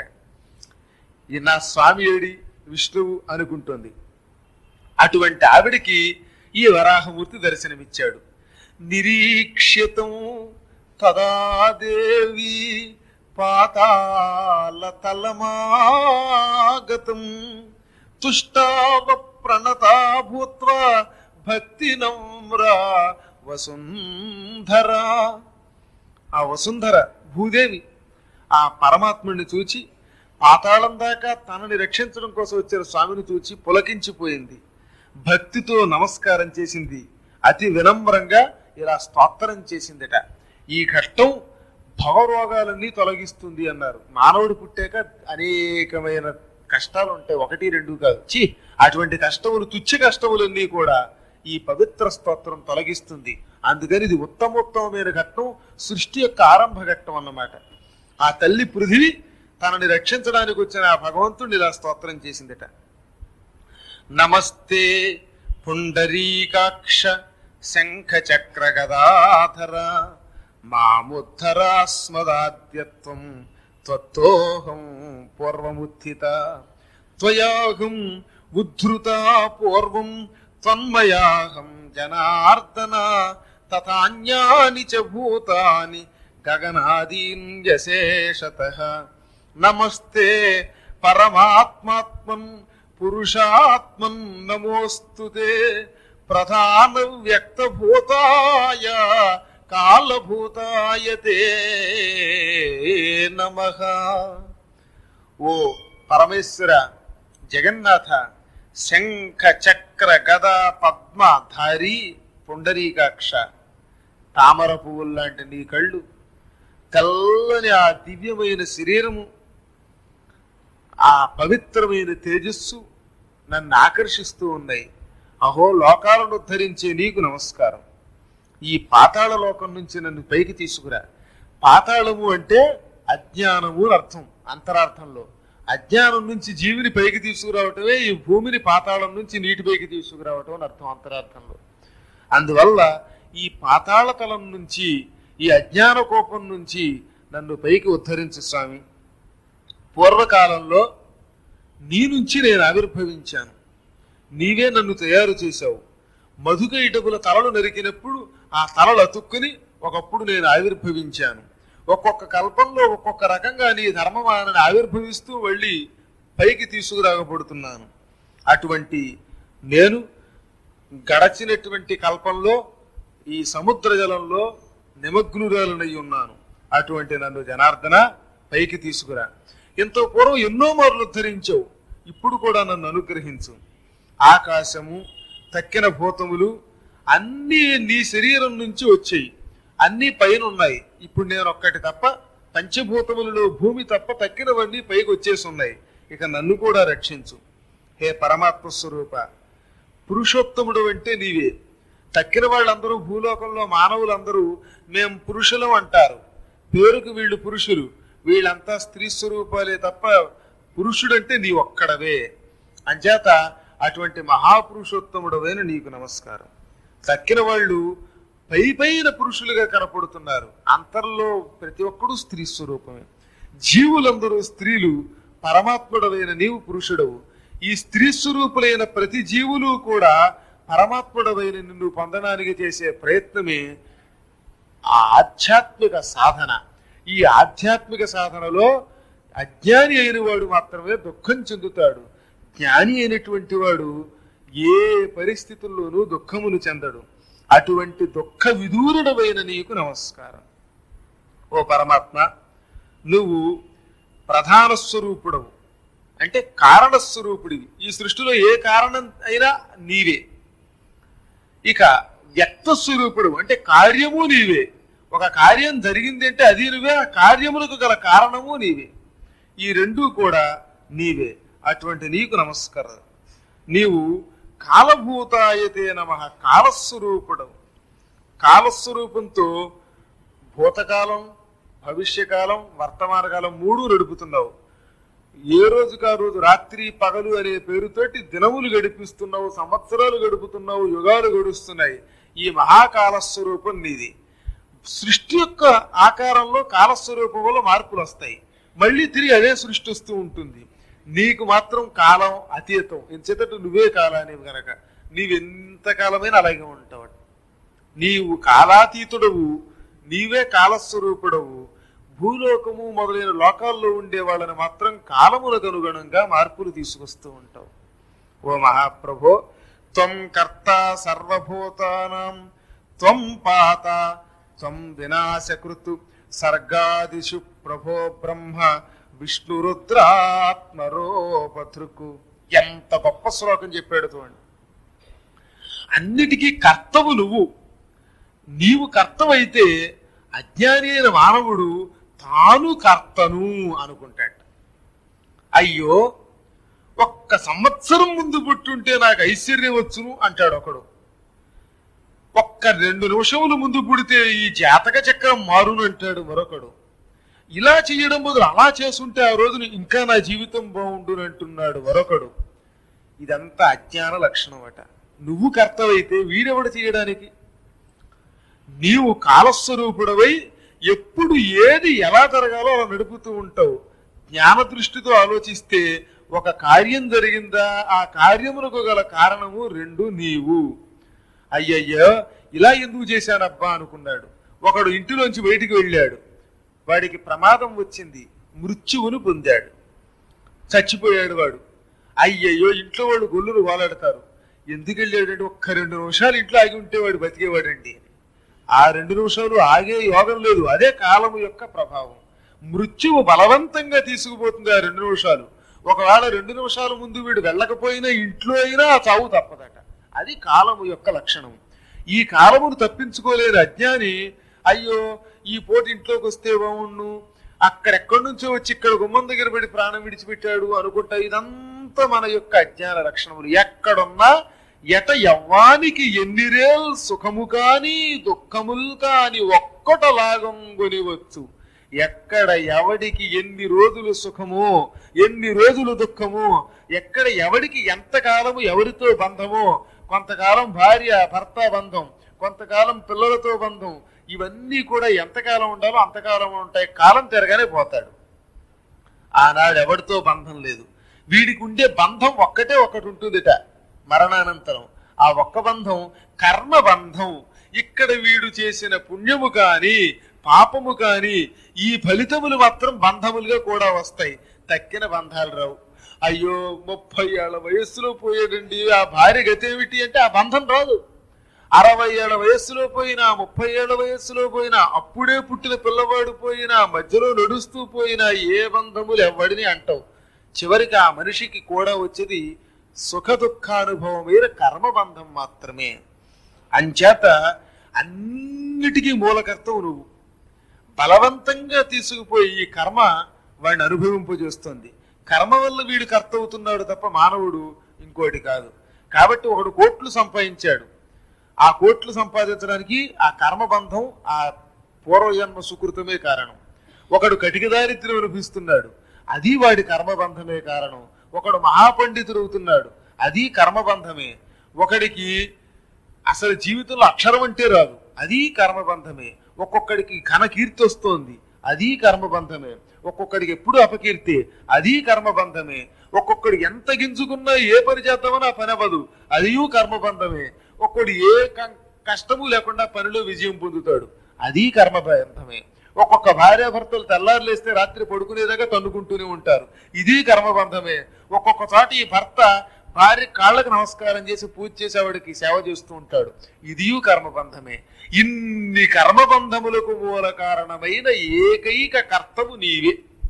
ఈ నా స్వామి ఏడి విష్ణువు అనుకుంటుంది. అటువంటి ఆవిడికి ఈ వరాహమూర్తి దర్శనమిచ్చాడు. నిరీక్ష్యతం తదాదేవి పాతాల తలమాగతం తుష్టావ ప్రణతా భూత్వా భక్తి నమ్రా వసుంధర. ఆ వసుంధర భూదేవి ఆ పరమాత్ముడిని చూచి పాతాళం దాకా తనని రక్షించడం కోసం వచ్చిన స్వామిని చూచి పులకించిపోయింది. భక్తితో నమస్కారం చేసింది. అతి వినమ్రంగా ఇలా స్తోత్రం చేసిందట. ఈ కష్టం భవరోగాలన్నీ తొలగిస్తుంది అన్నారు. మానవుడు పుట్టాక అనేకమైన కష్టాలు ఉంటాయి, ఒకటి రెండు కాదు. చి అటువంటి కష్టములు, తుచ్చ కష్టములన్నీ కూడా ఈ పవిత్ర స్తోత్రం తొలగిస్తుంది. అందుకని ఇది ఉత్తమోత్తమైన ఘట్టం, సృష్టి యొక్క ఆరంభ ఘట్టం అన్నమాట. ఆ తల్లి పృథివీ తనని రక్షించడానికి వచ్చిన ఆ భగవంతుడిని ఇలా స్తోత్రం చేసిందట. నమస్తే పుండరీకాక్ష శంఖ చక్ర గదాధర మాముద్ధరాస్మదాద్యత్వం త్వత్తోహం పూర్వముత్థిత త్వయాహం ఉద్ధృతా పూర్వం త్వన్మయాహం జనార్దన తథాన్యాని చ భూతాని గగనాదీన్యశేషతః నమస్తే పరమాత్మాత్మన్ పురుషాత్మన్ నమోస్తుతే ప్రధాన వ్యక్తభూతాయ కాలభూతాయ తే నమః. ఓ పరమేశ్వర, జగన్నాథ, శంఖ చక్ర గద పద్మధారి పుండరీకాక్ష, తామర పువ్వులు లాంటి నీ కళ్ళు, తెల్లని ఆ దివ్యమైన శరీరము, ఆ పవిత్రమైన తేజస్సు నన్ను ఆకర్షిస్తూ ఉన్నాయి. అహో, లోకాలను ఉద్ధరించే నీకు నమస్కారం. ఈ పాతాళ లోకం నుంచి నన్ను పైకి తీసుకురా. పాతాళము అంటే అజ్ఞానము అని అర్థం. అంతరార్థంలో అజ్ఞానం నుంచి జీవిని పైకి తీసుకురావటమే ఈ భూమిని పాతాళం నుంచి నీటి పైకి తీసుకురావటం అని అర్థం అంతరార్థంలో. అందువల్ల ఈ పాతాళ తలం నుంచి, ఈ అజ్ఞాన కోపం నుంచి నన్ను పైకి ఉద్ధరించు స్వామి. పూర్వకాలంలో నీ నుంచి నేను ఆవిర్భవించాను, నీవే నన్ను తయారు చేశావు. మధుకైటకుల తలలు నరికినప్పుడు ఆ తలలు అతుక్కుని ఒకప్పుడు నేను ఆవిర్భవించాను. ఒక్కొక్క కల్పంలో ఒక్కొక్క రకంగా నీ ధర్మమానని ఆవిర్భవిస్తూ వెళ్ళి పైకి తీసుకురాగబడుతున్నాను. అటువంటి నేను గడచినటువంటి కల్పంలో ఈ సముద్ర జలంలో నిమగ్నురాలనై ఉన్నాను. అటువంటి నన్ను జనార్దన పైకి తీసుకురా. ఎంతో పూర్వం ఎన్నో మార్లు ఉద్ధరించావు, ఇప్పుడు కూడా నన్ను అనుగ్రహించు. ఆకాశము, తక్కిన భూతములు అన్నీ నీ శరీరం నుంచి వచ్చాయి, అన్నీ పైన ఉన్నాయి. ఇప్పుడు నేను ఒక్కటి తప్ప, పంచభూతములలో భూమి తప్ప తక్కినవన్నీ పైకి వచ్చేసి ఉన్నాయి. ఇక నన్ను కూడా రక్షించు. హే పరమాత్మ స్వరూప, పురుషోత్తముడు అంటే నీవే. తక్కిన వాళ్ళందరూ భూలోకంలో మానవులందరూ మేం పురుషులం అంటారు, పేరుకు వీళ్ళు పురుషులు, వీళ్ళంతా స్త్రీ స్వరూపాలే తప్ప పురుషుడంటే నీ ఒక్కడవే. అంచేత అటువంటి మహాపురుషోత్తముడవైన నీకు నమస్కారం. తక్కిన వాళ్ళు పై పైన పురుషులుగా కనపడుతున్నారు, అంతర్లో ప్రతి ఒక్కడు స్త్రీ స్వరూపమే. జీవులందరూ స్త్రీలు, పరమాత్ముడవైన నీవు పురుషుడవు. ఈ స్త్రీ స్వరూపులైన ప్రతి జీవులు కూడా పరమాత్ముడవైన నిన్ను పొందడానికి చేసే ప్రయత్నమే ఆ ఆధ్యాత్మిక సాధన. ఈ ఆధ్యాత్మిక సాధనలో అజ్ఞాని అయిన వాడు మాత్రమే దుఃఖం చెందుతాడు. జ్ఞాని అయినటువంటి వాడు ఏ పరిస్థితుల్లోనూ దుఃఖమును చెందడు. అటువంటి దుఃఖ విదూరుడవైన నీకు నమస్కారం. ఓ పరమాత్మ, నువ్వు ప్రధాన స్వరూపుడవు అంటే కారణస్వరూపుడివి. ఈ సృష్టిలో ఏ కారణం అయినా నీవే. ఇక వ్యక్త స్వరూపుడు అంటే కార్యము నీవే. ఒక కార్యం జరిగింది అంటే అది నువ్వే, ఆ కార్యములకు గల కారణము నీవే. ఈ రెండూ కూడా నీవే. అటువంటి నీకు నమస్కారం. నీవు కాలభూతాయతే నమః, కాలస్వరూపుడవు. కాలస్వరూపంతో భూతకాలం, భవిష్యకాలం, వర్తమాన కాలం మూడు నడుపుతున్నావు. ఏ రోజుకు ఆ రోజు రాత్రి పగలు అనే పేరుతోటి దినములు గడిపిస్తున్నావు, సంవత్సరాలు గడుపుతున్నావు, యుగాలు గడుస్తున్నాయి. ఈ మహాకాలస్వరూపం నీది. సృష్టి యొక్క ఆకారంలో కాలస్వరూపం వల్ల మార్పులు వస్తాయి, మళ్ళీ తిరిగి అదే సృష్టి వస్తూ ఉంటుంది. నీకు మాత్రం కాలం అతీతం, ఎంచేతట్టు నువ్వే కాలానివి గనక నీవెంతకాలమైనా అలాగే ఉంటావు. నీవు కాలాతీతుడవు, నీవే కాలస్వరూపుడవు. భూలోకము మొదలైన లోకాల్లో ఉండే వాళ్ళని మాత్రం కాలములకు అనుగుణంగా మార్పులు తీసుకొస్తూ ఉంటావు. ఓ మహాప్రభో, త్వం కర్త సర్వభూతానాం త్వం పాత త్వం వినాశకృతు సర్గాదిషు ప్రభో బ్రహ్మ విష్ణు రుద్రాత్మరోపధృకు. ఎంత గొప్ప శ్లోకం చెప్పాడు చూడండి. అన్నిటికీ కర్తవు నువ్వు. నీవు కర్తవైతే అజ్ఞాని అయిన మానవుడు తాను కర్తను అనుకుంటాడు. అయ్యో, ఒక్క సంవత్సరం ముందు పుట్టుంటే నాకు ఐశ్వర్యం వచ్చును అంటాడు ఒకడు. ఒక్క రెండు నిమిషముల ముందు పుడితే ఈ జాతక చక్రం మారును అంటాడు మరొకడు. ఇలా చేయడం బదులు అలా చేసుంటే ఆ రోజున ఇంకా నా జీవితం బాగుండును అంటున్నాడు మరొకడు. ఇదంతా అజ్ఞాన లక్షణం అట. నువ్వు కర్తవైతే వీడెవడు చేయడానికి? నీవు కాలస్వరూపుడవై ఎప్పుడు ఏది ఎలా జరగాలో అలా నడుపుతూ ఉంటావు. జ్ఞాన దృష్టితో ఆలోచిస్తే ఒక కార్యం జరిగిందా, ఆ కార్యమునకు గల కారణము రెండు నీవు. అయ్యయ్యో, ఇలా ఎందుకు చేశానబ్బా అనుకున్నాడు. ఒకడు ఇంటిలోంచి బయటికి వెళ్ళాడు, వాడికి ప్రమాదం వచ్చింది, మృత్యువును పొందాడు, చచ్చిపోయాడు వాడు. అయ్యయ్యో, ఇంట్లో వాళ్ళు గొల్లును వాలాడతారు. ఎందుకు వెళ్ళాడంటే ఒక్క రెండు నిమిషాలు ఇంట్లో ఆగి ఉంటే వాడు బతికేవాడండి. ఆ రెండు నిమిషాలు ఆగే యోగం లేదు. అదే కాలము యొక్క ప్రభావం. మృత్యువు బలవంతంగా తీసుకుపోతుంది ఆ రెండు నిమిషాలు. ఒకవేళ రెండు నిమిషాల ముందు వీడు వెళ్ళకపోయినా ఇంట్లో అయినా ఆ చావు తప్పదట. అది కాలము యొక్క లక్షణం. ఈ కాలమును తప్పించుకోలేని అజ్ఞాని అయ్యో ఈ పోటీ ఇంట్లోకి వస్తే బాగుండు, అక్కడెక్కడి నుంచో వచ్చి ఇక్కడ గుమ్మం దగ్గర పడి ప్రాణం విడిచిపెట్టాడు అనుకుంటా. ఇదంతా మన యొక్క అజ్ఞాన లక్షణములు. ఎక్కడున్నా ఎట యవ్వానికి ఎన్నిరేల్ సుఖము కాని దుఃఖములు కాని ఒక్కటలాగొనివచ్చు. ఎక్కడ ఎవడికి ఎన్ని రోజులు సుఖమో ఎన్ని రోజులు దుఃఖమో, ఎక్కడ ఎవడికి ఎంతకాలము ఎవరితో బంధమో, కొంతకాలం భార్య భర్త బంధం, కొంతకాలం పిల్లలతో బంధం, ఇవన్నీ కూడా ఎంతకాలం ఉండాలో అంతకాలం ఉంటాయి. కాలం తిరగానే పోతాడు. ఆనాడు ఎవరితో బంధం లేదు. వీడికి ఉండే బంధం ఒక్కటే ఒకటి ఉంటుందిట మరణానంతరం. ఆ ఒక్క బంధం కర్మ బంధం. ఇక్కడ వీడు చేసిన పుణ్యము కాని పాపము కాని ఈ ఫలితములు మాత్రం బంధములుగా కూడా వస్తాయి. తక్కిన బంధాలు రావు. అయ్యో ముప్పై ఏళ్ల వయస్సులో పోయాడండి, ఆ భార్య గతేమిటి అంటే ఆ బంధం రాదు. అరవై ఏళ్ల వయస్సులో పోయినా, ముప్పై ఏళ్ల వయస్సులో పోయినా, అప్పుడే పుట్టిన పిల్లవాడు పోయినా, మధ్యలో నడుస్తూ పోయినా ఏ బంధములు ఎవడిని అంటావు. చివరికి ఆ మనిషికి కూడా వచ్చేది సుఖ దుఃఖానుభవమైన కర్మబంధం మాత్రమే. అంచేత అన్నిటికీ మూలకర్తవు నువ్వు. బలవంతంగా తీసుకుపోయి ఈ కర్మ వాడిని అనుభవింపజేస్తుంది. కర్మ వల్ల వీడు కర్త అవుతున్నాడు తప్ప మానవుడు ఇంకోటి కాదు. కాబట్టి ఒకడు కోట్లు సంపాదించాడు. ఆ కోట్లు సంపాదించడానికి ఆ కర్మబంధం, ఆ పూర్వజన్మ సుకృతమే కారణం. ఒకడు కటిక దారిద్ర్యం అనిపిస్తున్నాడు, అది వాడి కర్మబంధమే కారణం. ఒకడు మహాపండితుడు అవుతున్నాడు, అది కర్మబంధమే. ఒకడికి అసలు జీవితంలో అక్షరం అంటే రాదు, అది కర్మబంధమే. ఒక్కొక్కడికి ఘన కీర్తి వస్తోంది, అది కర్మబంధమే. ఒక్కొక్కడికి ఎప్పుడు అపకీర్తి, అది కర్మబంధమే. ఒక్కొక్కడికి ఎంత గింజుకున్నా ఏ పని చేద్దామని ఆ పని అవ్వదు, అది కర్మబంధమే. ఒక్కడు ఏ కష్టము లేకుండా పనిలో విజయం పొందుతాడు, అది కర్మబంధమే. ఒక్కొక్క భార్యాభర్తలు తెల్లారులేస్తే రాత్రి పడుకునేదాకా తన్నుకుంటూనే ఉంటారు, ఇది కర్మబంధమే. ఒక్కొక్క చోట ఈ భర్త భార్య కాళ్ళకు నమస్కారం చేసి పూజ చేసేవాడికి సేవ చేస్తూ ఉంటాడు, ఇది కర్మబంధమే. ఇన్ని కర్మబంధములకు మూల కారణమైన ఏకైక కర్తవు నీవే.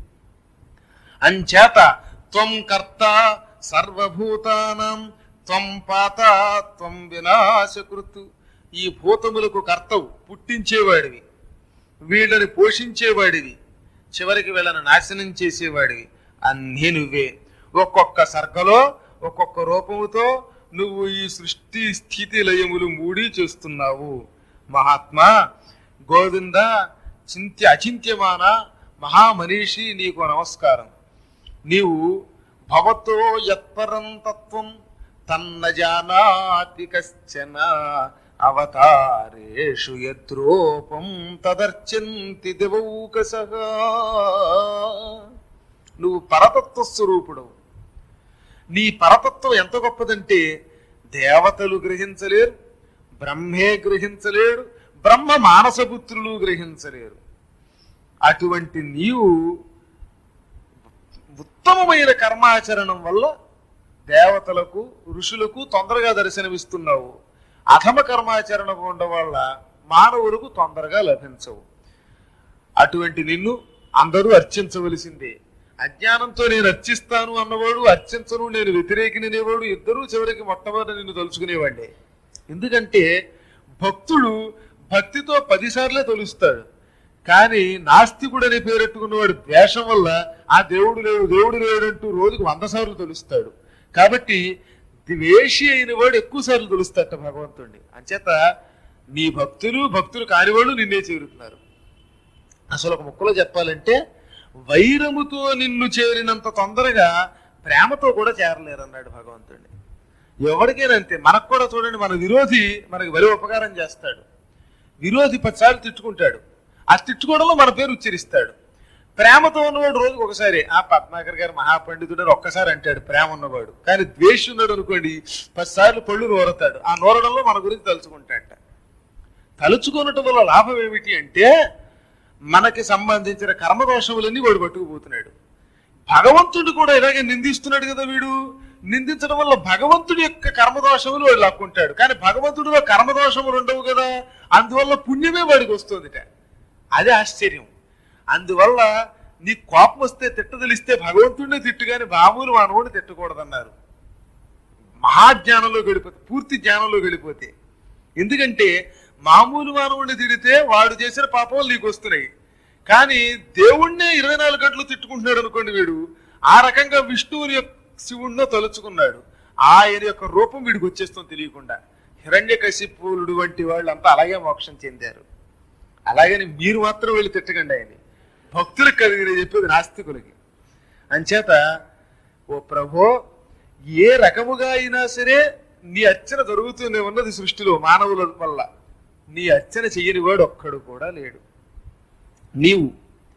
అంచేత త్వం కర్త సర్వభూతానాం త్వం పాత త్వం వినాశకృతు. ఈ భూతములకు కర్తవు, పుట్టించేవాడివి, వీళ్ళని పోషించేవాడివి, చివరికి వీళ్ళని నాశనం చేసేవాడివి, అన్నీ నువ్వే. ఒక్కొక్క సర్గలో ఒక్కొక్క రూపముతో నువ్వు ఈ సృష్టి స్థితి లయములు మూడి చేస్తున్నావు. మహాత్మా గోవింద చింత్య అచింత్యమాన మహామనీషి, నీకు నమస్కారం. నీవు భవతో యత్పరం తత్వం తన్న జానాతి కశ్చన అవతారేషు యద్రూపం తదర్చంతి దివౌకసః. నువ్వు పరతత్వ స్వరూపుడు. నీ పరతత్వం ఎంత గొప్పదంటే దేవతలు గ్రహించలేరు, బ్రహ్మే గ్రహించలేడు, బ్రహ్మ మానసపుత్రులు గ్రహించలేరు. అటువంటి నీవు ఉత్తమమైన కర్మాచరణం వల్ల దేవతలకు ఋషులకు తొందరగా దర్శనమిస్తున్నావు. అధమ కర్మాచరణం ఉండడం వల్ల మానవులకు తొందరగా లభించవు. అటువంటి నిన్ను అందరూ అర్చించవలసిందే. అజ్ఞానంతో నేను అర్చిస్తాను అన్నవాడు, అర్చించను నేను వ్యతిరేకిననేవాడు, ఇద్దరూ చివరికి మొట్టమొదటి నిన్ను తలుచుకునేవాడే. ఎందుకంటే భక్తుడు భక్తితో పదిసార్లే తొలుస్తాడు, కానీ నాస్తికుడు అనే పేరెట్టుకున్నవాడు ద్వేషం వల్ల ఆ దేవుడు లేడు దేవుడు లేడంటూ రోజుకు వంద సార్లు తొలుస్తాడు. కాబట్టి ద్వేషి అయిన వాడు ఎక్కువ సార్లు తొలుస్తాట భగవంతుడిని. అంచేత నీ భక్తులు భక్తులు కానివాళ్ళు నిన్నే చేరుతున్నారు. అసలు ఒక ముక్కలో చెప్పాలంటే వైరముతో నిన్ను చేరినంత తొందరగా ప్రేమతో కూడా చేరలేరు అన్నాడు భగవంతుడిని. ఎవరికైనా అంతే. మనకు కూడా చూడండి, మన విరోధి మనకి వరి ఉపకారం చేస్తాడు, విరోధి పదిసార్లు తిట్టుకుంటాడు, ఆ తిట్టుకోవడంలో మన పేరు ఉచ్చరిస్తాడు. ప్రేమతో ఉన్నవాడు రోజుకు ఒకసారి ఆ పద్మాకర్ గారు మహాపండితుడు అని ఒక్కసారి అంటాడు ప్రేమ ఉన్నవాడు. కానీ ద్వేషి ఉన్నాడు అనుకోండి, పదిసార్లు పళ్ళు నోరతాడు, ఆ నోరడంలో మన గురించి తలుచుకుంటాడట. తలుచుకున్నట్టు వల్ల లాభం ఏమిటి అంటే మనకి సంబంధించిన కర్మదోషములన్నీ వాడు పట్టుకుపోతున్నాడు. భగవంతుడు కూడా ఇలాగే నిందిస్తున్నాడు కదా వీడు, నిందించడం వల్ల భగవంతుడి యొక్క కర్మదోషములు వాడు లాక్కుంటాడు. కానీ భగవంతుడిలో కర్మదోషములు ఉండవు కదా, అందువల్ల పుణ్యమే వాడికి వస్తుందిట. అదే ఆశ్చర్యం. అందువల్ల నీ కోపం వస్తే తిట్టదలిస్తే భగవంతుడినే తిట్టు, కానీ మామూలు మానవుడిని తిట్టకూడదన్నారు. మహాజ్ఞానంలో గడిపోతే, పూర్తి జ్ఞానంలో గడిపోతే. ఎందుకంటే మామూలు మానవుడిని తిడితే వాడు చేసిన పాపాలు నీకు వస్తున్నాయి. కానీ దేవుణ్ణే ఇరవై నాలుగు గంటలు తిట్టుకుంటున్నాడు అనుకోండి, వీడు ఆ రకంగా విష్ణువుని యొక్క శివుణ్ణో తలుచుకున్నాడు, ఆయన యొక్క రూపం వీడికి వచ్చేస్తుంది తెలియకుండా. హిరణ్యకశిపుడు వంటి వాళ్ళు అంతా అలాగే మోక్షం చెందారు. అలాగని మీరు మాత్రం వెళ్ళి తిట్టకండి ఆయన. భక్తులకు కలిగిన చెప్పేది నాస్తికులకి. అంచేత ఓ ప్రభో, ఏ రకముగా అయినా సరే నీ అర్చన జరుగుతూనే ఉన్నది సృష్టిలో మానవుల వల్ల. నీ అర్చన చెయ్యని వాడు ఒక్కడు కూడా లేడు. నీవు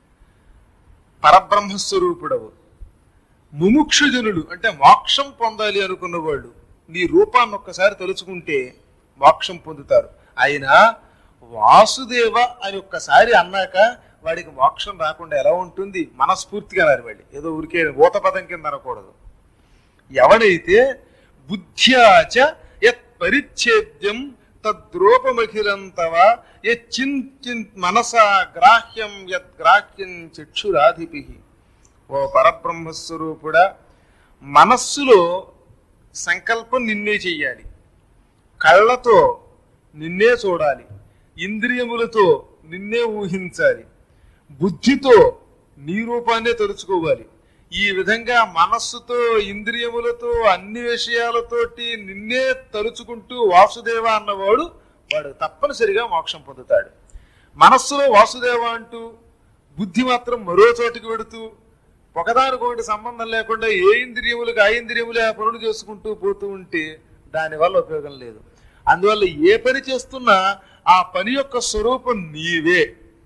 పరబ్రహ్మస్వరూపుడవు. ముముక్షుజనులు అంటే మోక్షం పొందాలి అనుకున్న వాళ్ళు నీ రూపాన్ని ఒక్కసారి తలుచుకుంటే మోక్షం పొందుతారు. అయినా వాసుదేవ అని ఒక్కసారి అన్నాక వాడికి మోక్షం రాకుండా ఎలా ఉంటుంది? మనస్ఫూర్తిగా అనాలి. వాడి ఏదో ఊరికే ఊత పదం కింద అనకూడదు. ఎవడైతే బుద్ధ్యాచ యత్ పరిచ్ఛేద్యం తద్రూపమఖిలంతవ యచ్చించిత్ మనసా గ్రాహ్యం యత్ గ్రాహ్యం చక్షురాధిపి. ఓ పరబ్రహ్మస్వరూపుడా, మనస్సులో సంకల్పం నిన్నే చెయ్యాలి, కళ్ళతో నిన్నే చూడాలి, ఇంద్రియములతో నిన్నే ఊహించాలి, బుద్ధితో నీ రూపాన్నే తలుచుకోవాలి. ఈ విధంగా మనస్సుతో ఇంద్రియములతో అన్ని విషయాలతోటి నిన్నే తలుచుకుంటూ వాసుదేవ అన్నవాడు వాడు తప్పనిసరిగా మోక్షం పొందుతాడు. మనస్సులో వాసుదేవ అంటూ బుద్ధి మాత్రం మరో చోటికి వెడుతూ ఒకదానికొకటి సంబంధం లేకుండా ఏ ఇంద్రియములకు ఆ ఇంద్రియములే ఆ పనులు చేసుకుంటూ పోతూ ఉంటే దానివల్ల ఉపయోగం లేదు. అందువల్ల ఏ పని చేస్తున్నా ఆ పని యొక్క స్వరూపం నీవే.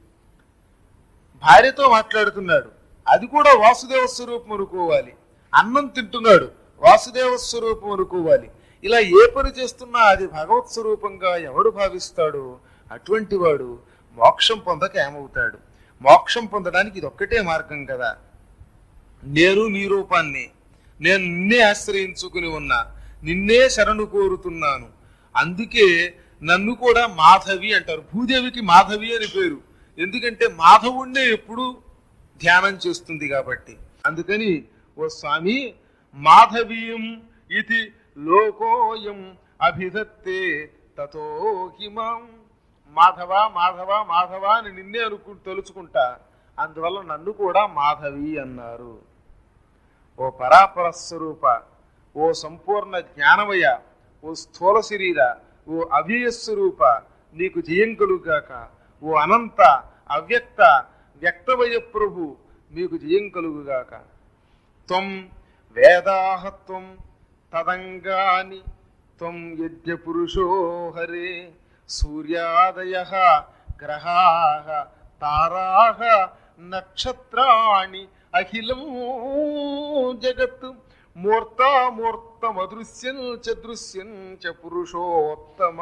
భార్యతో మాట్లాడుతున్నాడు, అది కూడా వాసుదేవ స్వరూపం అనుకోవాలి. అన్నం తింటున్నాడు, వాసుదేవ స్వరూపం అనుకోవాలి. ఇలా ఏ పని చేస్తున్నా అది భగవత్ స్వరూపంగా ఎవడు భావిస్తాడో అటువంటి వాడు మోక్షం పొందక ఏమవుతాడు? మోక్షం పొందడానికి ఇది ఒక్కటే మార్గం కదా. నేను నీ రూపాన్ని, నేను నిన్నే ఆశ్రయించుకుని ఉన్నా, నిన్నే శరణు కోరుతున్నాను, అందుకే నన్ను కూడా మాధవి అంటారు. భూదేవికి మాధవి అని పేరు, ఎందుకంటే మాధవుణ్ణే ఎప్పుడు ధ్యానం చేస్తుంది కాబట్టి. అందుకని ఓ స్వామి, మాధవీయం ఇది లోకోయం అభిధత్తే తతో హిమాం. మాధవ మాధవ మాధవ అని నిన్నే అనుకు తలుచుకుంటా, అందువల్ల నన్ను కూడా మాధవి అన్నారు. ఓ పరాపర స్వరూప, ఓ సంపూర్ణ జ్ఞానమయ, ఓ స్థూల శరీర, ఓ అవ్యయస్వరూప, నీకు జయం కలుగాక. ఓ అనంత అవ్యక్త వ్యక్తమయ ప్రభు, మీకు జయం కలుగుగాక. త్వం వేదాహత్వం తదంగాని త్వం యజ్ఞ పురుషో హరే. సూర్యాదయః గ్రహాః తారాః నక్షత్రాణి అఖిలం జగత్ మూర్తామూర్తమదృశ్యం చ దృశ్యం చ పురుషోత్తమ.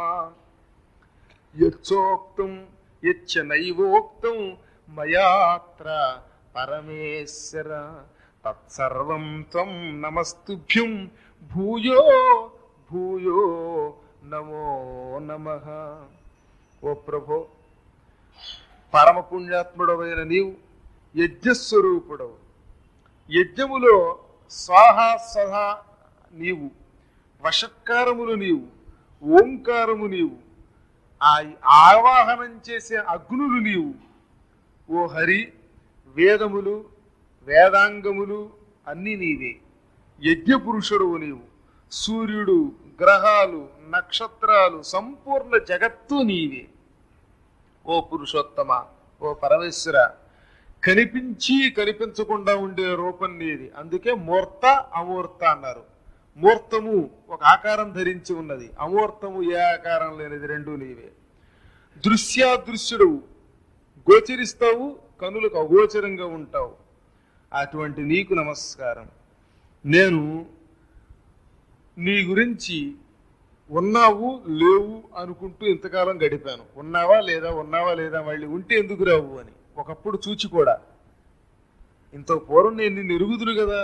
యచ్చోక్తం యచ్చ నైవోక్తం మయాత్ర పరమేశ్వర. తత్సర్వం త్వం నమస్తుభ్యం భూయో భూయో నమో నమః. ఓ ప్రభో, పరమ పుణ్యాత్ముడవైన నీవు యజ్ఞస్వరూపుడవు. యజ్ఞములో స్వాహ సహా నీవు, వషత్కారములు నీవు, ఓంకారము నీవు, ఆ ఆవాహనం చేసే అగ్నులు నీవు. ఓ హరి, వేదములు వేదాంగములు అన్నీ నీవే. యజ్ఞ పురుషుడువు నీవు. సూర్యుడు, గ్రహాలు, నక్షత్రాలు, సంపూర్ణ జగత్తు నీవే. ఓ పురుషోత్తమ, ఓ పరమేశ్వర, కనిపించి కనిపించకుండా ఉండే రూపం నీది. అందుకే మూర్త అమూర్త అన్నారు. మూర్తము ఒక ఆకారం ధరించి ఉన్నది, అమూర్తము ఏ ఆకారం లేనిది, రెండు నీవే. దృశ్యాదృశ్యుడు, గోచరిస్తావు, కనులకు అగోచరంగా ఉంటావు. అటువంటి నీకు నమస్కారం. నేను నీ గురించి ఉన్నావు లేవు అనుకుంటూ ఇంతకాలం గడిపాను. ఉన్నావా లేదా, ఉన్నావా లేదా, మళ్ళీ ఉంటే ఎందుకు రావు అని ఒకప్పుడు చూచి కూడా. ఇంత పూర్వం నేను నిన్ను ఎరుగుదును కదా,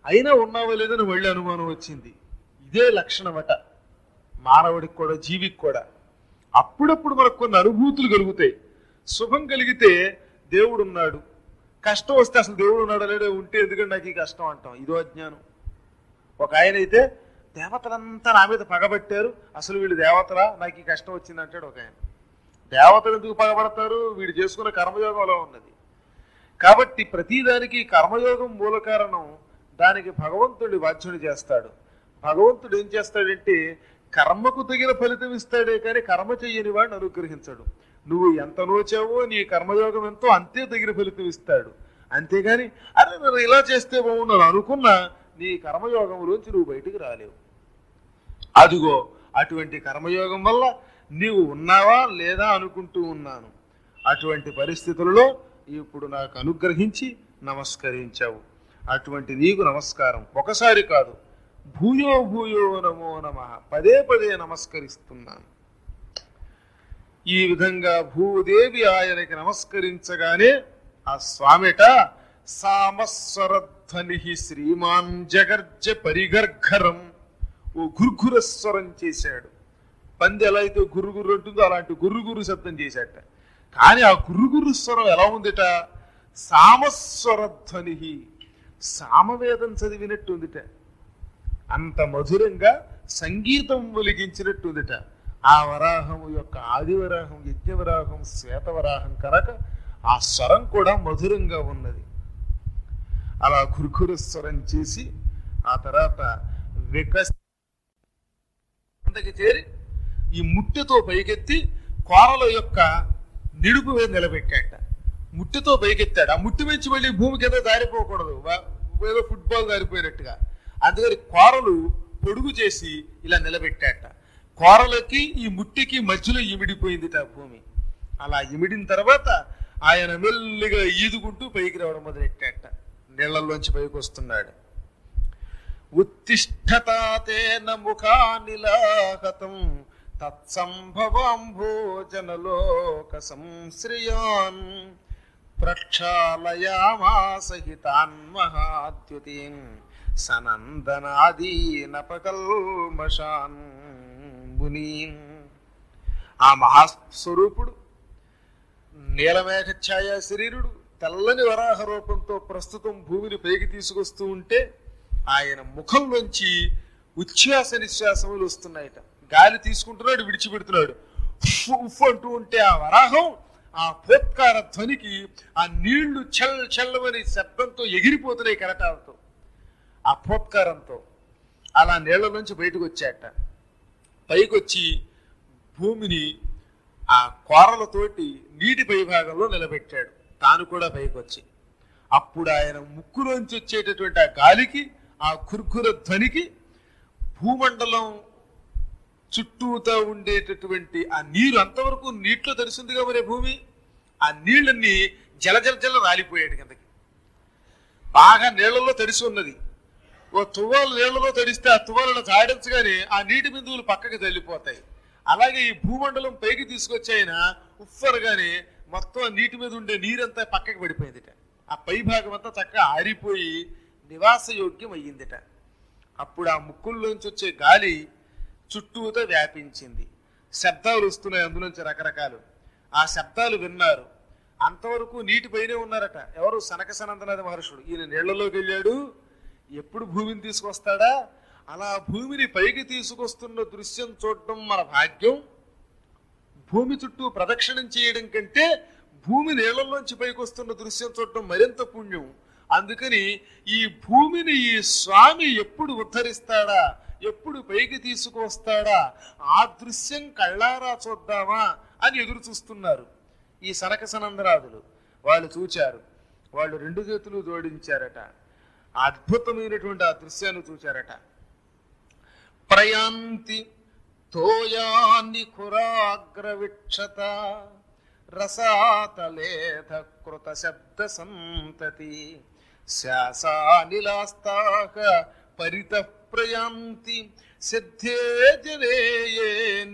అయినా ఉన్నావో లేదని మళ్ళీ అనుమానం వచ్చింది. ఇదే లక్షణమట మానవుడికి కూడా, జీవికి కూడా. అప్పుడప్పుడు మనకు కొన్ని అనుభూతులు కలుగుతాయి. శుభం కలిగితే దేవుడు ఉన్నాడు, కష్టం వస్తే అసలు దేవుడు ఉన్నాడు లేడే, ఉంటే ఎందుకంటే నాకు ఈ కష్టం అంటాం, ఇదో అజ్ఞానం. ఒక ఆయన అయితే దేవతలంతా నా మీద పగబట్టారు, అసలు వీళ్ళు దేవతలా, నాకు ఈ కష్టం వచ్చింది అంటాడు ఒక ఆయన. దేవతలు ఎందుకు పగబడతారు? వీడు చేసుకున్న కర్మయోగంలో ఉన్నది. కాబట్టి ప్రతిదానికి కర్మయోగం మూల కారణం. దానికి భగవంతుడి బాధ్యుడు చేస్తాడు. భగవంతుడు ఏం చేస్తాడంటే కర్మకు తగిన ఫలితం ఇస్తాడే కానీ కర్మ చెయ్యని వాడిని అనుగ్రహించడు. నువ్వు ఎంత నోచావో నీ కర్మయోగం ఎంతో అంతే తగిన ఫలితం ఇస్తాడు. అంతేగాని అరే నేను ఇలా చేస్తే బాగున్నాను అనుకున్నా నీ కర్మయోగంలోంచి నువ్వు బయటికి రాలేవు. అదిగో అటువంటి కర్మయోగం వల్ల నీవు ఉన్నావా లేదా అనుకుంటూ ఉన్నాను. అటువంటి పరిస్థితులలో ఇప్పుడు నాకు అనుగ్రహించి నమస్కరించావు. అటువంటి నీకు నమస్కారం ఒకసారి కాదు, భూయో భూయో నమో నమః, పదే పదే నమస్కరిస్తున్నాను. ఈ విధంగా భూదేవి ఆయనకి నమస్కరించగానే ఆ స్వామిట సామస్వరధ్వని శ్రీమాన్ జగర్జ పరిగర్ఘరం, ఓ గుర్గురస్వరం చేశాడు. పంది ఎలా అయితే గురుగురు ఉంటుందో అలాంటి గురుగురు శబ్దం చేశాట. కానీ ఆ గురుగురు స్వరం ఎలా ఉందిట? సామస్వరధ్వని, సామవేదం చదివినట్టు ఉందిట. అంత మధురంగా సంగీతం వెలిగించినట్టు ఉందిట. ఆ వరాహం యొక్క ఆదివరాహం, యజ్ఞవరాహం, శ్వేతవరాహం కనుక ఆ స్వరం కూడా మధురంగా ఉన్నది. అలా గురుగురు స్వరం చేసి ఆ తర్వాత వికసి చేరి ఈ ముట్టెతో పైకెత్తి కోరల యొక్క నిడుపు మీద నిలబెట్టాట. ముట్టెతో పైకెత్తాడు. ఆ ముట్టి నుంచి మళ్ళీ భూమి కింద దారిపోకూడదు, ఏదో ఫుట్బాల్ దారిపోయినట్టుగా. అందుకని కోరలు పొడుగు చేసి ఇలా నిలబెట్టాట. కోరలకి ఈ ముట్టికి మధ్యలో ఇమిడిపోయిందిట భూమి. అలా ఇమిడిన తర్వాత ఆయన మెల్లిగా ఈదుకుంటూ పైకి రావడం మొదలెట్టాట. నీళ్లలోంచి పైకి వస్తున్నాడు. ఉత్తిష్టతాతేన ముఖానిలాహతం తత్సంభవాంభోజనలోక సంశ్రియాన్ ప్రక్షాళయామాసహితాన్ మహాద్యుతిం సనందనాదీనపకల్మషాన్ మునీం. ఆ మహాస్వరూపుడు నీలమేఘ ఛాయా శరీరుడు తెల్లని వరాహ రూపంతో ప్రస్తుతం భూమిని పైకి తీసుకొస్తూ ఉంటే ఆయన ముఖంలోంచి ఉచ్ఛ్వాస నిశ్వాసములు వస్తున్నాయట. గాలి తీసుకుంటున్నాడు, విడిచిపెడుతున్నాడు. ఉఫ్ ఉఫ్ అంటూ ఉంటే ఆ వరాహం ఆ పోత్కార ధ్వనికి ఆ నీళ్లు చల్ చల్లవని శబ్దంతో ఎగిరిపోతున్నాయి కెరటాలతో, ఆ పోత్కారంతో. అలా నీళ్ల నుంచి బయటకు వచ్చాట. పైకొచ్చి భూమిని ఆ కోరలతోటి నీటి పై భాగంలో నిలబెట్టాడు. తాను కూడా పైకొచ్చి అప్పుడు ఆయన ముక్కులోంచి వచ్చేటటువంటి ఆ గాలికి, ఆ కుర్కుర ధ్వనికి భూమండలం చుట్టూతో ఉండేటటువంటి ఆ నీరు అంతవరకు నీటిలో తడిసిందిగా మరి భూమి, ఆ నీళ్ళన్నీ జల జల జల రాలిపోయాడు కిందకి. బాగా నీళ్లలో తడిసి ఉన్నది. ఓ తువ్వాలు నీళ్లలో తడిస్తే ఆ తువ్వాలను జాడించగానే ఆ నీటి బిందువులు పక్కకి తల్లిపోతాయి. అలాగే ఈ భూమండలం పైకి తీసుకొచ్చి ఆయన ఉఫ్ఫరగానే మొత్తం నీటి మీద ఉండే నీరంతా పక్కకి పడిపోయిందిట. ఆ పై భాగం అంతా చక్కగా ఆరిపోయి నివాసయోగ్యం అయ్యిందిట. అప్పుడు ఆ ముక్కుల్లోంచి వచ్చే గాలి చుట్టూతో వ్యాపించింది. శబ్దాలు వస్తున్నాయి అందులోంచి రకరకాలు. ఆ శబ్దాలు విన్నారు. అంతవరకు నీటిపైనే ఉన్నారట. ఎవరు? సనక సనందనాథ మహర్షుడు. ఈయన నీళ్లలోకి వెళ్ళాడు. ఎప్పుడు భూమిని తీసుకొస్తాడా? అలా భూమిని పైకి తీసుకొస్తున్న దృశ్యం చూడటం మన భాగ్యం. భూమి చుట్టూ ప్రదక్షిణం చేయడం కంటే భూమి నీళ్లలోంచి పైకి వస్తున్న దృశ్యం చూడటం మరింత పుణ్యం. అందుకని ఈ భూమిని ఈ స్వామి ఎప్పుడు ఉద్ధరిస్తాడా, ఎప్పుడు పైకి తీసుకొస్తాడా, ఆ దృశ్యం కళ్ళారా చూద్దామా అని ఎదురు చూస్తున్నారు ఈ సనక సనందనాథులు. వాళ్ళు చూచారు. వాళ్ళు రెండు చేతులు జోడించారట. అద్భుతమైనటువంటి ఆ దృశ్యాన్ని చూచారట. ప్రయాంతి తోయాని కురాగ్రవిక్షత రసాతలేధ కృత శబ్ద సంతతి శాసానిలాస్తాక పరిత ప్రయాంతి సిద్ధే జనేయే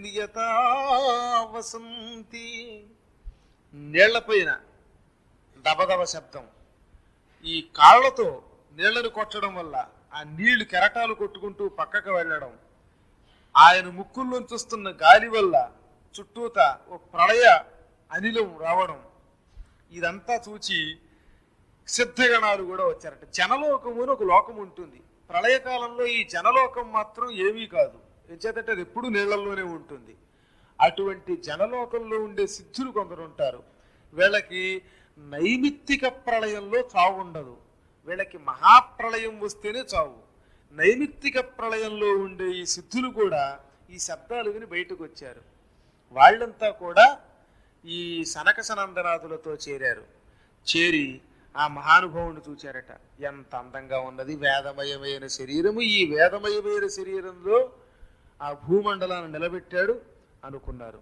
నియతావసంతి. నీళ్లపైన దబదబ శబ్దం. ఈ కాళ్లతో నీళ్లను కొట్టడం వల్ల ఆ నీళ్లు కెరటాలు కొట్టుకుంటూ పక్కకు వెళ్ళడం, ఆయన ముక్కుల్లోంచి వస్తున్న గాలి వల్ల చుట్టూత ఒక ప్రళయ అనిలం రావడం, ఇదంతా చూచి సిద్ధగణాలు కూడా వచ్చారట. జనలోకము అని ఒక లోకం ఉంటుంది. ప్రళయకాలంలో ఈ జనలోకం మాత్రం ఏమీ కాదు, ఎంచేతంటే అది ఎప్పుడు నీళ్లలోనే ఉంటుంది. అటువంటి జనలోకంలో ఉండే సిద్ధులు కొందరు ఉంటారు. వీళ్ళకి నైమిత్తిక ప్రళయంలో చావు ఉండదు, వీళ్ళకి మహాప్రళయం వస్తేనే చావు. నైమిత్తిక ప్రళయంలో ఉండే ఈ సిద్ధులు కూడా ఈ శబ్దాలు విని బయటకు వచ్చారు. వాళ్ళంతా కూడా ఈ సనక సనందనాథులతో చేరారు. చేరి ఆ మహానుభావుని చూచారట. ఎంత అందంగా ఉన్నది వేదమయమైన శరీరము, ఈ వేదమయమైన శరీరంలో ఆ భూమండలాన్ని నిలబెట్టాడు అనుకున్నారు.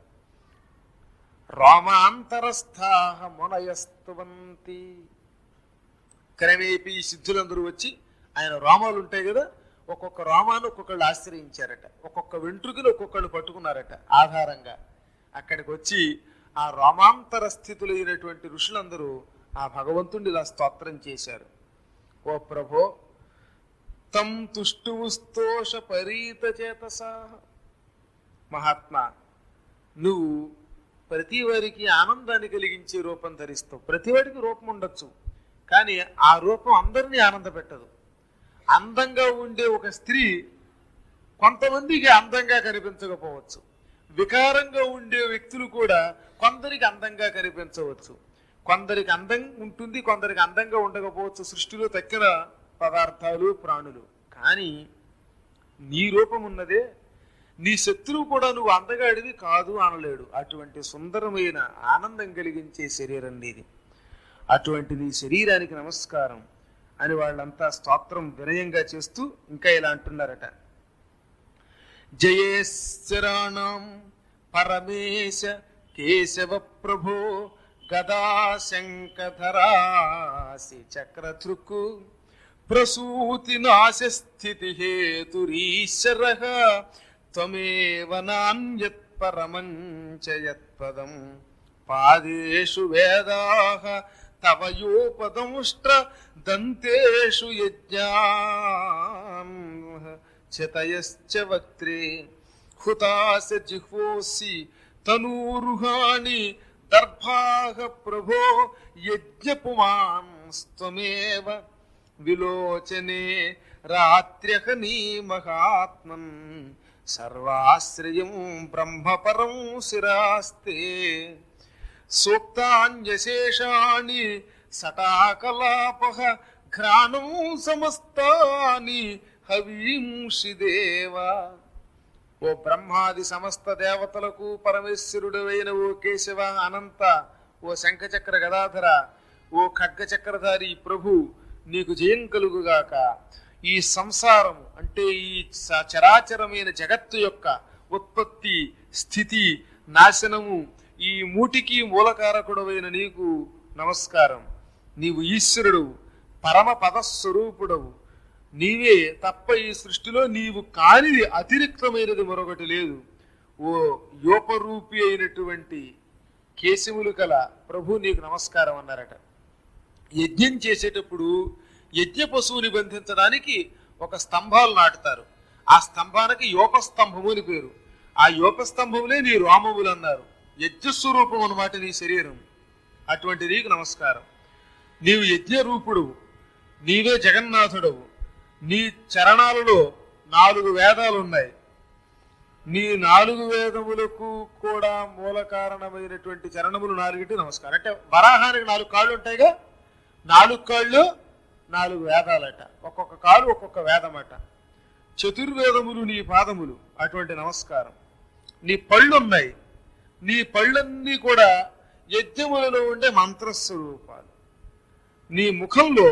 రామాంతరస్థాహ మునయస్తువంతి. క్రమేపీ ఈ సిద్ధులందరూ వచ్చి ఆయన రోమాలు ఉంటాయి కదా, ఒక్కొక్క రోమాన్ని ఒక్కొక్కళ్ళు ఆశ్రయించారట, ఒక్కొక్క వెంట్రుకలు ఒక్కొక్కళ్ళు పట్టుకున్నారట ఆధారంగా. అక్కడికి వచ్చి ఆ రోమాంతర స్థితులైనటువంటి ఋషులందరూ ఆ భగవంతుడిని ఇలా స్తోత్రం చేశారు. ఓ ప్రభో, తం తుష్టుస్తోష పరీత చేతసా. మహాత్మా, నువ్వు ప్రతి వారికి ఆనందాన్ని కలిగించే రూపం ధరిస్తావు. ప్రతి వాడికి రూపం ఉండొచ్చు, కానీ ఆ రూపం అందరినీ ఆనంద పెట్టదు. అందంగా ఉండే ఒక స్త్రీ కొంతమందికి అందంగా కనిపించకపోవచ్చు, వికారంగా ఉండే వ్యక్తులు కూడా కొందరికి అందంగా కనిపించవచ్చు. కొందరికి అందం ఉంటుంది, కొందరికి అందంగా ఉండకపోవచ్చు. సృష్టిలో తక్కిన పదార్థాలు ప్రాణులు, కానీ నీ రూపం ఉన్నదే, నీ శత్రువు కూడా నువ్వు అందగాడివి కాదు అనలేడు. అటువంటి సుందరమైన ఆనందం కలిగించే శరీరం నీది. అటువంటి నీ శరీరానికి నమస్కారం అని వాళ్ళంతా స్తోత్రం వినయంగా చేస్తూ ఇంకా ఇలా అంటున్నారట. జయేశ్వరాణం పరమేశ కేశవ ప్రభో గదాశంకధరాసి చక్రతృక్కు ప్రసూతి నాశ స్థితి హేతురీశ్వరః త్వమేవ నాన్యత్ పరమంచ యత్పదం పాదేషు వేదాః తవ యోపదంష్ట్ర దంతేషు యజ్ఞాం చతయశ్చ వక్త్రే హుతాస జిహ్వోసి తనూరుహాని దర్భాః ప్రభో యజ్ఞపుమాంస్త్వమేవ విలోచనే రాత్ర్యహనీ మహాత్మన్ సర్వాశ్రయం బ్రహ్మపరం శిరాస్తే సూక్తాన్యశేషాణి సటాకలాపః ఘ్రాణం సమస్తాని హవీంషి దేవ. ఓ బ్రహ్మాది సమస్త దేవతలకు పరమేశ్వరుడవైన ఓ కేశవ అనంత, ఓ శంఖచక్ర గదాధర, ఓ ఖడ్గచక్రధారి ప్రభు, నీకు జయం కలుగుగాక. ఈ సంసారం అంటే ఈ చరాచరమైన జగత్తు యొక్క ఉత్పత్తి, స్థితి, నాశనము, ఈ మూటికి మూలకారకుడవైన నీకు నమస్కారం. నీవు ఈశ్వరుడు, పరమ పదస్వరూపుడవు. నీవే తప్ప ఈ సృష్టిలో నీవు కానిది అతిరిక్తమైనది మరొకటి లేదు. ఓ యోపరూపి అయినటువంటి కేశములు కల ప్రభు నీకు నమస్కారం అన్నారట. యజ్ఞం చేసేటప్పుడు యజ్ఞ పశువుని బంధించడానికి ఒక స్తంభాలు నాటుతారు. ఆ స్తంభానికి యోపస్తంభము అని పేరు. ఆ యోపస్తంభములే నీ రోమములు అన్నారు. యజ్ఞస్వరూపం అన్నమాట నీ శరీరం. అటువంటి నీకు నమస్కారం. నీవు యజ్ఞరూపుడు, నీవే జగన్నాథుడవు. నీ చరణాలలో నాలుగు వేదాలు ఉన్నాయి. నీ నాలుగు వేదములకు కూడా మూల కారణమైనటువంటి చరణములు నాలుగిటి నమస్కారం. అంటే వరాహానికి నాలుగు కాళ్ళు ఉంటాయిగా, నాలుగు కాళ్ళు నాలుగు వేదాలట, ఒక్కొక్క కాలు ఒక్కొక్క వేదమట. చతుర్వేదములు నీ పాదములు, అటువంటి నమస్కారం. నీ పళ్ళు ఉన్నాయి, నీ పళ్ళన్నీ కూడా యజ్ఞములలో ఉండే మంత్రస్వరూపాలు. నీ ముఖంలో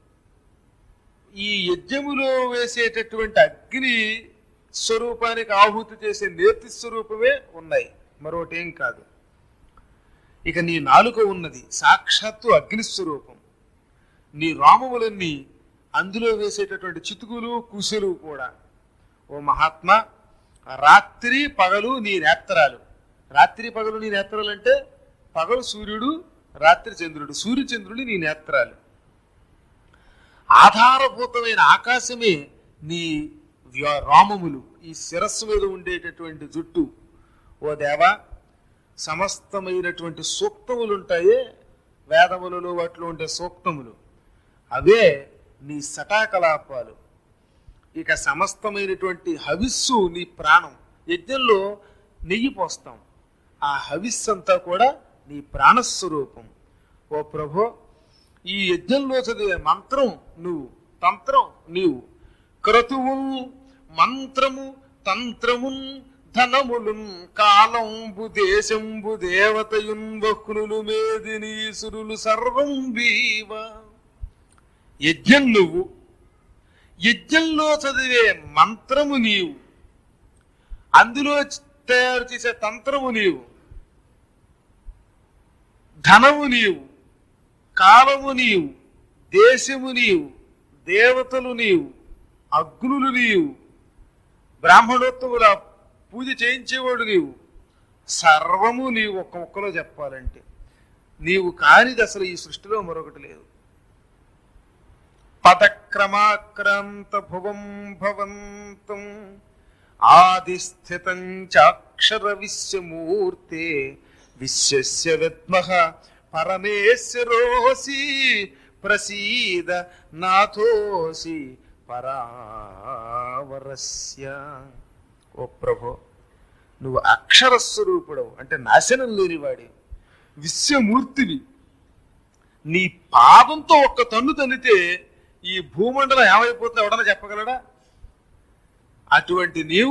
ఈ యజ్ఞములో వేసేటటువంటి అగ్ని స్వరూపానికి ఆహుతి చేసే నేతి స్వరూపమే ఉన్నాయి, మరొకటేం కాదు. ఇక నీ నాలుక ఉన్నది సాక్షాత్తు అగ్నిస్వరూపం. నీ రామములన్నీ అందులో వేసేటటువంటి చితుకులు కుశలు కూడా. ఓ మహాత్మా, రాత్రి పగలు నీ నేత్రాలు. రాత్రి పగలు నీ నేత్రాలు అంటే పగలు సూర్యుడు, రాత్రి చంద్రుడు. సూర్యచంద్రుడు నీ నేత్రాలు. ఆధారభూతమైన ఆకాశమే నీ వ్య- రామములు, ఈ శిరస్సు మీద ఉండేటటువంటి జుట్టు. ఓ దేవా, సమస్తమైనటువంటి సూక్తములు ఉంటాయే వేదములలో, వాటిలో ఉండే సూక్తములు, అవే నీ సటాకలాపాలు. ఇక సమస్తమైనటువంటి హవిస్సు నీ ప్రాణం. యజ్ఞంలో నెయ్యి పోస్తాం, ఆ హవిస్సు అంతా కూడా నీ ప్రాణస్వరూపం. ఓ ప్రభో, ఈ యజ్ఞంలో చదివే మంత్రం నువ్వు, తంత్రం నీవు. క్రతువున్ మంత్రము తంత్రమున్ ధనములున్ కాలంబు దేశంబు దేవతయున్ వక్రులు మేదినీసురులు సర్వం బీవ. యజ్ఞం నువ్వు, యజ్ఞంలో చదివే మంత్రము నీవు, అందులో తయారు చేసే తంత్రము నీవు, ధనము నీవు, కాలము నీవు, దేశము నీవు, దేవతలు నీవు, అగ్నులు నీవు, బ్రాహ్మణోత్తముల పూజ చేయించేవాడు నీవు, సర్వము నీవు. ఒక్క ఒక్కలో చెప్పాలంటే నీవు కానిది అసలు ఈ సృష్టిలో మరొకటి లేదు. పదక్రమాక్రాంత భువం భవంతం ఆదిస్థితం చాక్షర విశ్వమూర్తే విశ్వస్య విద్మః పరమేశ్వరోసి ప్రసీద నాథోసి పరావరస్య. ఓ ప్రభో, నువ్వు అక్షరస్వరూపుడవు, అంటే నాశనం లేనివాడి, విశ్వమూర్తివి. నీ పాదంతో ఒక్క తన్ను తన్నితే ఈ భూమండలం ఏమైపోతుందో ఎవడన్నా చెప్పగలడా? అటువంటి నీవు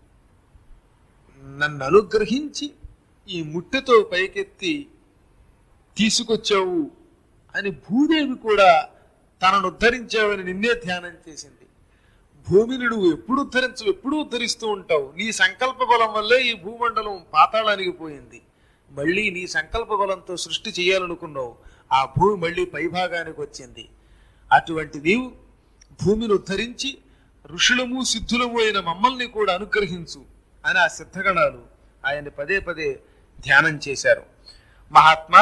నన్ను అనుగ్రహించి ఈ ముట్టెతో పైకెత్తి తీసుకొచ్చావు అని భూదేవి కూడా తనను ఉద్ధరించావని నిన్నే ధ్యానం చేసింది. భూమిని నువ్వు ఎప్పుడు ఉద్ధరించవు, ఎప్పుడు ఉద్ధరిస్తూ ఉంటావు. నీ సంకల్ప బలం వల్లే ఈ భూమండలం పాతాళానికి పోయింది. మళ్ళీ నీ సంకల్ప బలంతో సృష్టి చేయాలనుకున్నావు, ఆ భూమి మళ్ళీ పైభాగానికి వచ్చింది. అటువంటి నీవు భూమిని ఉద్ధరించి ఋషులము సిద్ధులము అయిన మమ్మల్ని కూడా అనుగ్రహించు అని ఆ సిద్ధగణాలు ఆయన్ని పదే పదే ధ్యానం చేశారు. మహాత్మా,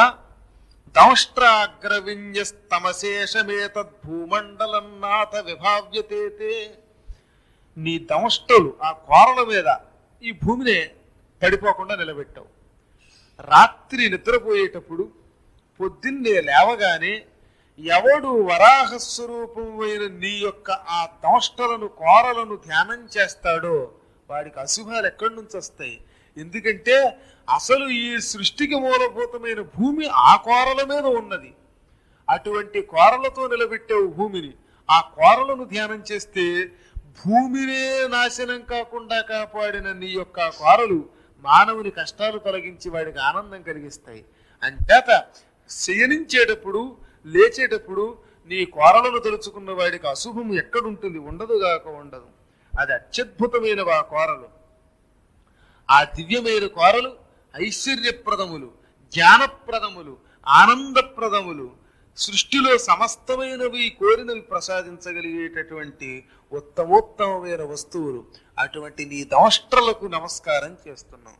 దంష్ట్రాగ్రవింజస్తమశేషమేతద్భూమండలన్నాథ విభావ్యతే. నీ దంష్టలు ఆ కోరల మీద ఈ భూమిని పడిపోకుండా నిలబెట్టావు. రాత్రి నిద్రపోయేటప్పుడు పొద్దున్నే లేవగానే ఎవడు వరాహస్వరూపమైన నీ యొక్క ఆ దంష్టలను కోరలను ధ్యానం చేస్తాడో వాడికి అశుభాలు ఎక్కడి నుంచి వస్తాయి? ఎందుకంటే అసలు ఈ సృష్టికి మూలభూతమైన భూమి ఆ కోరల మీద ఉన్నది. అటువంటి కోరలతో నిలబెట్టావు భూమిని. ఆ కోరలను ధ్యానం చేస్తే భూమినే నాశనం కాకుండా కాపాడిన నీ యొక్క కోరలు మానవుని కష్టాలు తొలగించి వాడికి ఆనందం కలిగిస్తాయి. అంచేత శయనించేటప్పుడు లేచేటప్పుడు నీ కోరలను తలుచుకున్న వాడికి అశుభం ఎక్కడుంటుంది? ఉండదుగాక ఉండదు. అది అత్యద్భుతమైన ఆ కోరలు. ఆ దివ్యమైన కోరలు ఐశ్వర్యప్రదములు, జ్ఞానప్రదములు, ఆనందప్రదములు, సృష్టిలో సమస్తమైనవి కోరినవి ప్రసాదించగలిగేటటువంటి ఉత్తమోత్తమైన వస్తువులు. అటువంటి నీ దంష్ట్రలకు నమస్కారం చేస్తున్నాం.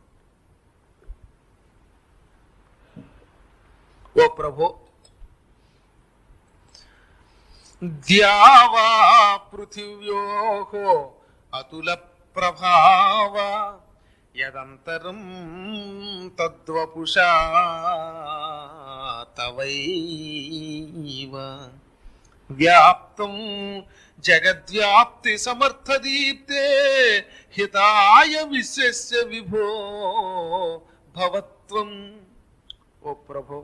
ఓ ప్రభో, ద్యావా పృథివ్యోః అతుల ప్రభావ యదంతరం తద్వపుషా తవైవ వ్యాప్తం జగద్వ్యాప్తి సమర్థదీప్తే హితాయ విశ్వస్య విభో భవత్వం. ఓ ప్రభో,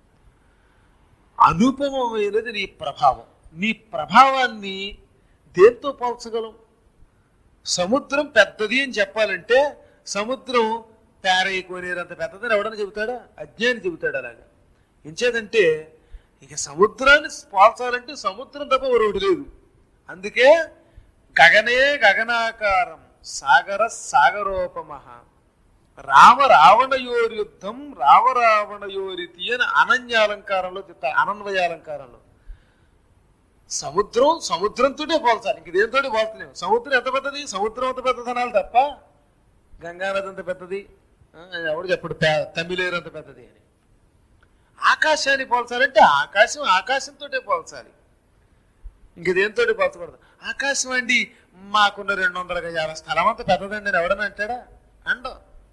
అనుపమమైనది నీ ప్రభావం. నీ ప్రభావాన్ని దేంతో పోల్చగలం? సముద్రం పెద్దది అని చెప్పాలంటే సముద్రం తేరై కోనేరంత పెద్దదని ఎవడని చెబుతాడా? అజ్ఞాని చెబుతాడు. అలాగా ఎంచేదంటే ఇక సముద్రాన్ని పోల్చాలంటే సముద్రం తప్ప ఒకటి లేదు. అందుకే గగనే గగనాకారం సాగర సాగరోపమః రామ రావణయోర్యుద్ధం రావ రావణయోరితి అని అనన్యాలంకారంలో చెప్తారు. అనన్వయాలంకారంలో సముద్రం సముద్రంతోనే పోల్చాలి, ఇంక దేంతో పోల్చలేము. సముద్రం ఎంత పెద్దది? సముద్రం అంత పెద్ద ధనాలు తప్ప గంగానది అంత పెద్దది ఎవడు చెప్పడు, తమిళేరు అంత పెద్దది అని. ఆకాశాన్ని పోల్చాలంటే ఆకాశం ఆకాశంతో పోల్చాలి. ఇంక దేంతో పోల్చకూడదు. ఆకాశం అండి మాకున్న రెండు వందల గజాల స్థలం అంతా పెద్దదండి అని ఎవడని అంటాడా? అండ.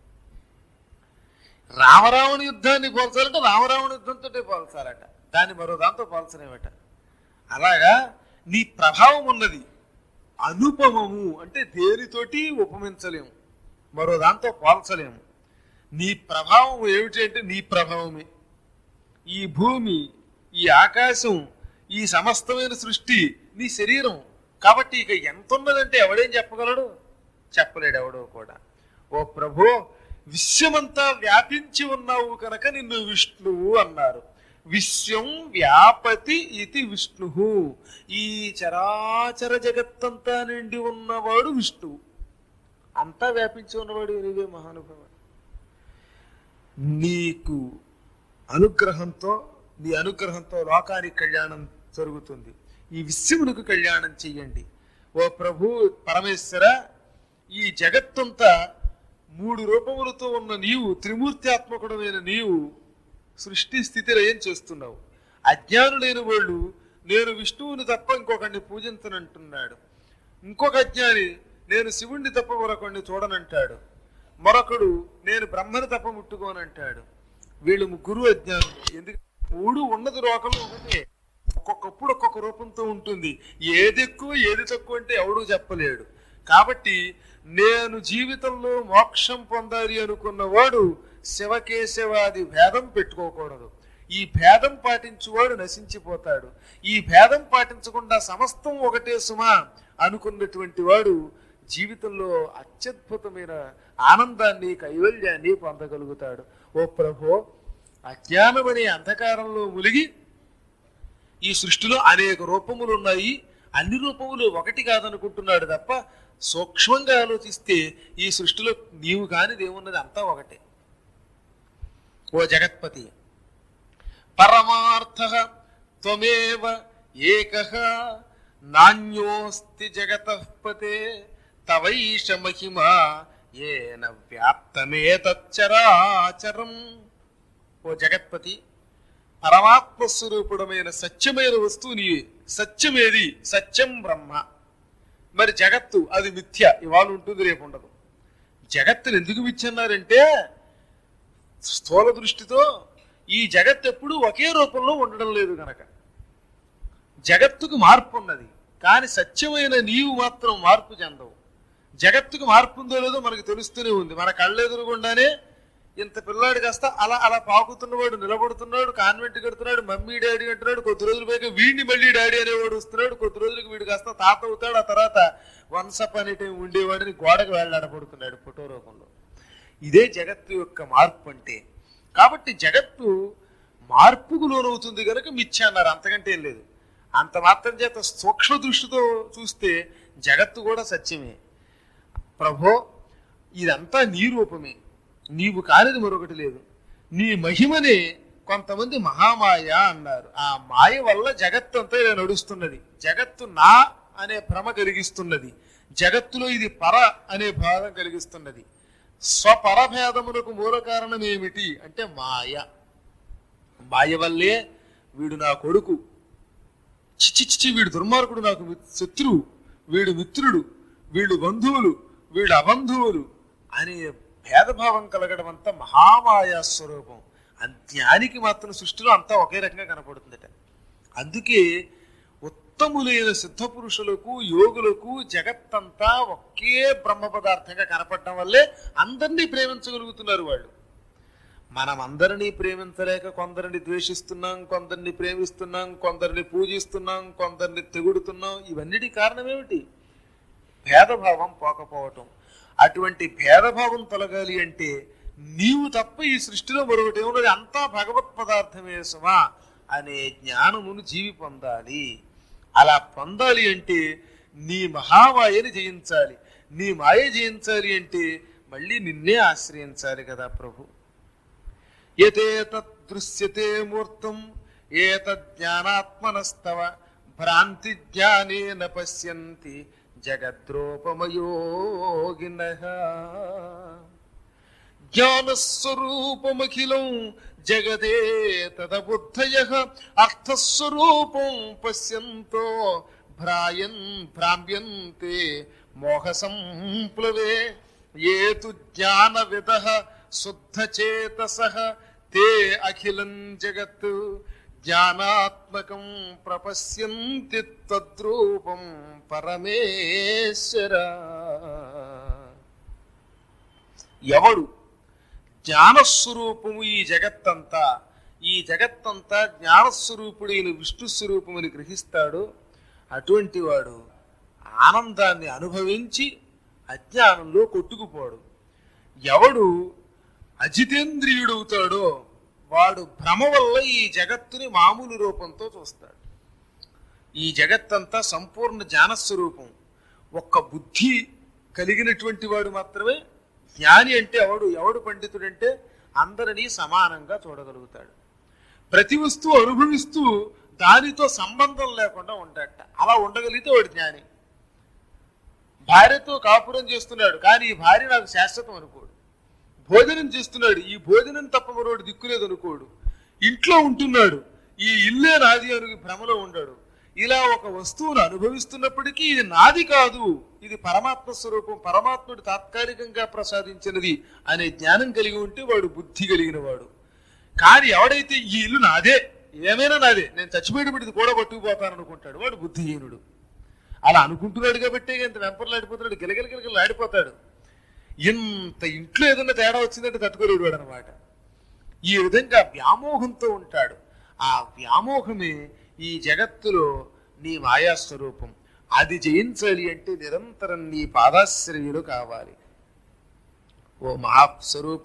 రామరావణ యుద్ధాన్ని పోల్చాలంటే రామరావణ యుద్ధంతో పోల్చాలట, దాన్ని మరో దాంతో పోల్చలేమట. అలాగా నీ ప్రభావం ఉన్నది అనుపమము, అంటే దేనితోటి ఉపమించలేము, మరో దాంతో పోల్చలేము. నీ ప్రభావం ఏమిటి అంటే నీ ప్రభావమే. ఈ భూమి, ఈ ఆకాశం, ఈ సమస్తమైన సృష్టి నీ శరీరం. కాబట్టి ఇక ఎంత ఉన్నదంటే ఎవడేం చెప్పగలడు? చెప్పలేడు ఎవడో కూడా. ఓ ప్రభు, విశ్వమంతా వ్యాపించి ఉన్నావు కనుక నిన్ను విష్ణువు అన్నారు. విశ్వం వ్యాపతి ఇది విష్ణు. ఈ చరాచర జగత్తంతా నిండి ఉన్నవాడు విష్ణువు. అంతా వ్యాపించి ఉన్నవాడు నీవే మహానుభావ. నీకు అనుగ్రహంతో, నీ అనుగ్రహంతో లోకానికి కళ్యాణం జరుగుతుంది. ఈ విశ్వమునకు కళ్యాణం చెయ్యండి. ఓ ప్రభు పరమేశ్వర, ఈ జగత్తంతా మూడు రూపములతో ఉన్న నీవు, త్రిమూర్త్యాత్మకుడమైన నీవు సృష్టి స్థితి లయం చేస్తున్నావు. అజ్ఞానులైన వాళ్ళు నేను విష్ణువుని తప్ప ఇంకొకడిని పూజించనంటున్నాడు. ఇంకొక అజ్ఞాని నేను శివుణ్ణి తప్ప మరొకడిని చూడనంటాడు. మరొకడు నేను బ్రహ్మని తప్ప ముట్టుకోనంటాడు. వీళ్ళు ముగ్గురు అజ్ఞానులు. ఎందుకంటే మూడు ఉన్నది లోకంలో ఒకటే, ఒక్కొక్కప్పుడు ఒక్కొక్క రూపంతో ఉంటుంది. ఏది ఎక్కువ ఏది తక్కువ అంటే ఎవడూ చెప్పలేడు. కాబట్టి నేను జీవితంలో మోక్షం పొందాలి అనుకున్నవాడు శివకేశవాది భేదం పెట్టుకోకూడదు. ఈ భేదం పాటించువాడు నశించిపోతాడు. ఈ భేదం పాటించకుండా సమస్తం ఒకటే సుమా అనుకున్నటువంటి వాడు జీవితంలో అత్యద్భుతమైన ఆనందాన్ని, కైవల్యాన్ని పొందగలుగుతాడు. ఓ ప్రభో, అజ్ఞానమనే అంధకారంలో ములిగి ఈ సృష్టిలో అనేక రూపములు ఉన్నాయి, అన్ని రూపములు ఒకటి కాదనుకుంటున్నాడు తప్ప సూక్ష్మంగా ఆలోచిస్తే ఈ సృష్టిలో నీవు కానిది ఏమున్నది, అంతా ఒకటే. ఓ జగత్పతి, పరమార్థః త్వమేవ ఏకః నాన్యోస్తి జగతః పతే తవైష మహిమా ఏన వ్యాప్తమేతచ్చరాచరం. ఓ జగత్పతి, పరమాత్మ స్వరూపుడమైన సత్యమైన వస్తువు నీవే. సత్యమేది? సత్యం బ్రహ్మ. మరి జగత్తు అది మిథ్య, ఇవాళ ఉంటుంది రేపు ఉండదు. జగత్తుని ఎందుకు మిథ్య అన్నారంటే స్థూల దృష్టితో ఈ జగత్తు ఎప్పుడు ఒకే రూపంలో ఉండడం లేదు కనుక. జగత్తుకు మార్పు ఉన్నది, కానీ సత్యమైన నీవు మాత్రం మార్పు చెందవు. జగత్తుకు మార్పు ఉందో లేదో మనకు తెలుస్తూనే ఉంది. మన కళ్ళెదురుగుండానే ఇంత పిల్లాడు కాస్త అలా అలా పాకుతున్నవాడు నిలబడుతున్నాడు, కాన్వెంట్ కడుతున్నాడు, మమ్మీ డాడీ అంటున్నాడు. కొద్ది రోజులు పోయాక వీడిని మళ్ళీ డాడీ అనేవాడు వస్తున్నాడు. కొద్ది రోజులకు వీడు కాస్త తాత అవుతాడు. ఆ తర్వాత వన్సప్ అనే టైం ఉండేవాడిని గోడకు వేళ్లాడబడుతున్నాడు ఫోటో రూపంలో. ఇదే జగత్తు యొక్క మార్పు అంటే. కాబట్టి జగత్తు మార్పుకు లోనవుతుంది కనుక మిథ్య అన్నారు, అంతకంటే ఏం లేదు. అంత మాత్రం చేత సూక్ష్మ దృష్టితో చూస్తే జగత్తు కూడా సత్యమే. ప్రభో, ఇదంతా నీ రూపమే, నీవు కానిది మరొకటి లేదు. నీ మహిమనే కొంతమంది మహామాయ అన్నారు. ఆ మాయ వల్ల జగత్తు అంతా ఇలా నడుస్తున్నది. జగత్తు నా అనే భ్రమ కలిగిస్తున్నది. జగత్తులో ఇది పర అనే భావం కలిగిస్తున్నది. స్వపరభేదములకు మూల కారణం ఏమిటి అంటే మాయ. మాయ వల్లే వీడు నా కొడుకు, చిచ్చి చిచ్చి వీడు దుర్మార్గుడు, నాకు శత్రువు, వీడు మిత్రుడు, వీళ్ళు బంధువులు, వీళ్ళు అబంధువులు అనే భేదభావం కలగడం అంతా మహామాయా స్వరూపం. జ్ఞానికి మాత్రం సృష్టిలో అంతా ఒకే రకంగా కనపడుతుందట. అందుకే ఉత్తములైన సిద్ధ పురుషులకు, యోగులకు జగత్తంతా ఒకే బ్రహ్మ పదార్థంగా కనపడటం వల్లే అందరినీ ప్రేమించగలుగుతున్నారు వాళ్ళు. మనం అందరినీ ప్రేమించలేక కొందరిని ద్వేషిస్తున్నాం, కొందరిని ప్రేమిస్తున్నాం, కొందరిని పూజిస్తున్నాం, కొందరిని తెగుడుతున్నాం. ఇవన్నిటి కారణం ఏమిటి? భేదభావం పోకపోవటం. అటువంటి భేదభావం తొలగాలి అంటే నీవు తప్ప ఈ సృష్టిలో మరొకటి ఏమున్నది, అంతా భగవత్ పదార్థమే సుమా అనే జ్ఞానమును జీవి పొందాలి. అలా పొందాలి అంటే నీ మహామాయని జయించాలి. నీ మాయ జయించాలి అంటే మళ్ళీ నిన్నే ఆశ్రయించాలి కదా ప్రభు. యతేతత్ దృశ్యతే మూర్తం ఏతజ్ఞానాత్మనస్తవ భ్రాంతి జ్ఞానేన పశ్యంతి జగద్రూపమయోగినః. జ్ఞానస్వరూపమఖిలం జగదేతదబుద్ధయః అర్థస్వరూపం పశ్యంతో భ్రాయన్ భ్రామ్యంతే మోహ సంప్లవే ఏతు జ్ఞాన విదః శుద్ధచేతసః తే అఖిలం జగత్ జ్ఞానాత్మకం ప్రపశ్యంతి తద్రూపం పరమేశ్వర. ఎవడు జ్ఞానస్వరూపము ఈ జగత్తంతా ఈ జగత్తంతా జ్ఞానస్వరూపుడైన విష్ణు స్వరూపమని గ్రహిస్తాడో అటువంటి వాడు ఆనందాన్ని అనుభవించి అజ్ఞానంలో కొట్టుకుపోడు. ఎవడు అజితేంద్రియుడవుతాడో వాడు భ్రమ వల్ల ఈ జగత్తుని మామూలు రూపంతో చూస్తాడు. ఈ జగత్తంతా సంపూర్ణ జ్ఞానస్వరూపం. ఒక్క బుద్ధి కలిగినటువంటి వాడు మాత్రమే జ్ఞాని. అంటే ఎవడు ఎవడు పండితుడంటే అందరినీ సమానంగా చూడగలుగుతాడు. ప్రతి వస్తువు అనుభవిస్తూ దానితో సంబంధం లేకుండా ఉండట. అలా ఉండగలిగితే వాడు జ్ఞాని. భార్యతో కాపురం చేస్తున్నాడు కానీ ఈ భార్య నాకు శాశ్వతం అనుకోడు. భోజనం చేస్తున్నాడు, ఈ భోజనం తప్ప మరోడు దిక్కులేదు అనుకోడు. ఇంట్లో ఉంటున్నాడు, ఈ ఇల్లే నాది అని భ్రమలో ఉండడు. ఇలా ఒక వస్తువును అనుభవిస్తున్నప్పటికీ ఇది నాది కాదు, ఇది పరమాత్మ స్వరూపం, పరమాత్ముడు తాత్కాలికంగా ప్రసాదించినది అనే జ్ఞానం కలిగి ఉంటే వాడు బుద్ధి కలిగిన వాడు. కానీ ఎవడైతే ఈ ఇల్లు నాదే, ఏమైనా నాదే, నేను చచ్చిపోయేటప్పుడు ఇది కూడా పట్టుకుపోతాను అనుకుంటాడు, వాడు బుద్ధిహీనుడు. అలా అనుకుంటున్నాడు కాబట్టి ఇంత వెంపర్లాడిపోతున్నాడు, గిలగిలగిలగిల ఆడిపోతాడు. ఇంత ఇంట్లో ఏదన్నా తేడా వచ్చిందంటే తట్టుకోలేడు వాడు అనమాట. ఈ విధంగా వ్యామోహంతో ఉంటాడు. ఆ వ్యామోహమే ఈ జగత్తులో నీ మాయాస్వరూపం. అది జయించాలి అంటే నిరంతరం నీ పాదాశ్రయులు కావాలి. ఓ మహాస్వరూప,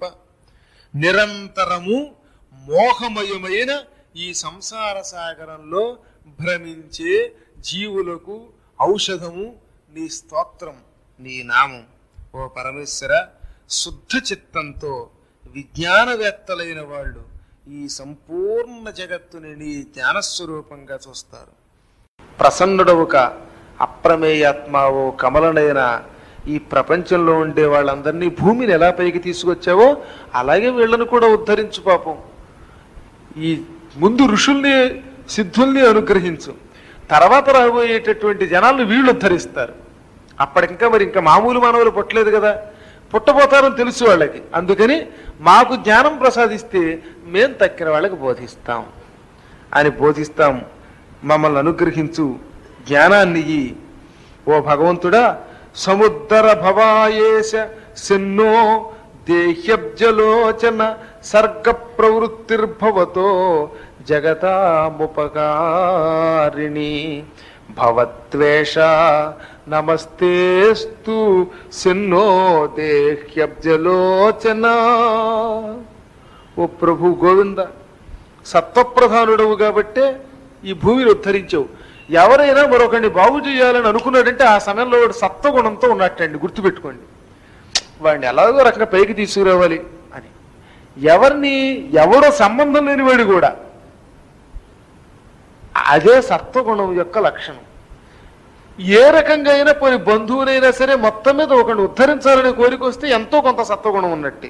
నిరంతరము మోహమయమైన ఈ సంసార సాగరంలో భ్రమించే జీవులకు ఔషధము నీ స్తోత్రం, నీ నామం. ఓ పరమేశ్వర, శుద్ధ చిత్తంతో విజ్ఞానవేత్తలైన వాళ్ళు ఈ సంపూర్ణ జగత్తుని నీ జ్ఞానస్వరూపంగా చూస్తారు. ప్రసన్నుడవుక అప్రమేయాత్మావో కమలనైన ఈ ప్రపంచంలో ఉండే వాళ్ళందరినీ భూమిని ఎలా పైకి తీసుకొచ్చావో అలాగే వీళ్ళను కూడా ఉద్ధరించు పాపం. ఈ ముందు ఋషుల్ని సిద్ధుల్ని అనుగ్రహించు, తర్వాత రాబోయేటటువంటి జనాలను వీళ్ళు ఉద్ధరిస్తారు. అప్పటికింకా మరి ఇంకా మామూలు మానవులు పుట్టలేదు కదా, పుట్టబోతారని తెలుసు వాళ్ళకి. అందుకని మాకు జ్ఞానం ప్రసాదిస్తే మేం తక్కిన వాళ్ళకి బోధిస్తాం అని బోధిస్తాం. మమ్మల్ని అనుగ్రహించు, జ్ఞానాన్ని ఇయ్యి. ఓ భగవంతుడా, సముద్దర భవాయేశ సిన్నో దేహ్యబ్జలోచన సర్గ ప్రవృత్తిర్భవతో జగతాముపకారిణి భవద్వేష నమస్తేస్తు సిన్నో దేహ్యబ్జలోచన. ఓ ప్రభు గోవింద, సత్వప్రధానుడవు కాబట్టే ఈ భూమిని ఉద్ధరించావు. ఎవరైనా మరొకరిని బాగు చేయాలని అనుకున్నాడంటే ఆ సమయంలో వాడు సత్వగుణంతో ఉన్నట్టండి, గుర్తుపెట్టుకోండి. వాడిని ఎలాగో రకంగా పైకి తీసుకురావాలి అని. ఎవరిని ఎవడో సంబంధం లేనివాడు కూడా అదే సత్వగుణం యొక్క లక్షణం. ఏ రకంగా అయినా పోయి బంధువునైనా సరే మొత్తం మీద ఒకరిని ఉద్ధరించాలనే కోరిక వస్తే ఎంతో కొంత సత్వగుణం ఉన్నట్టే.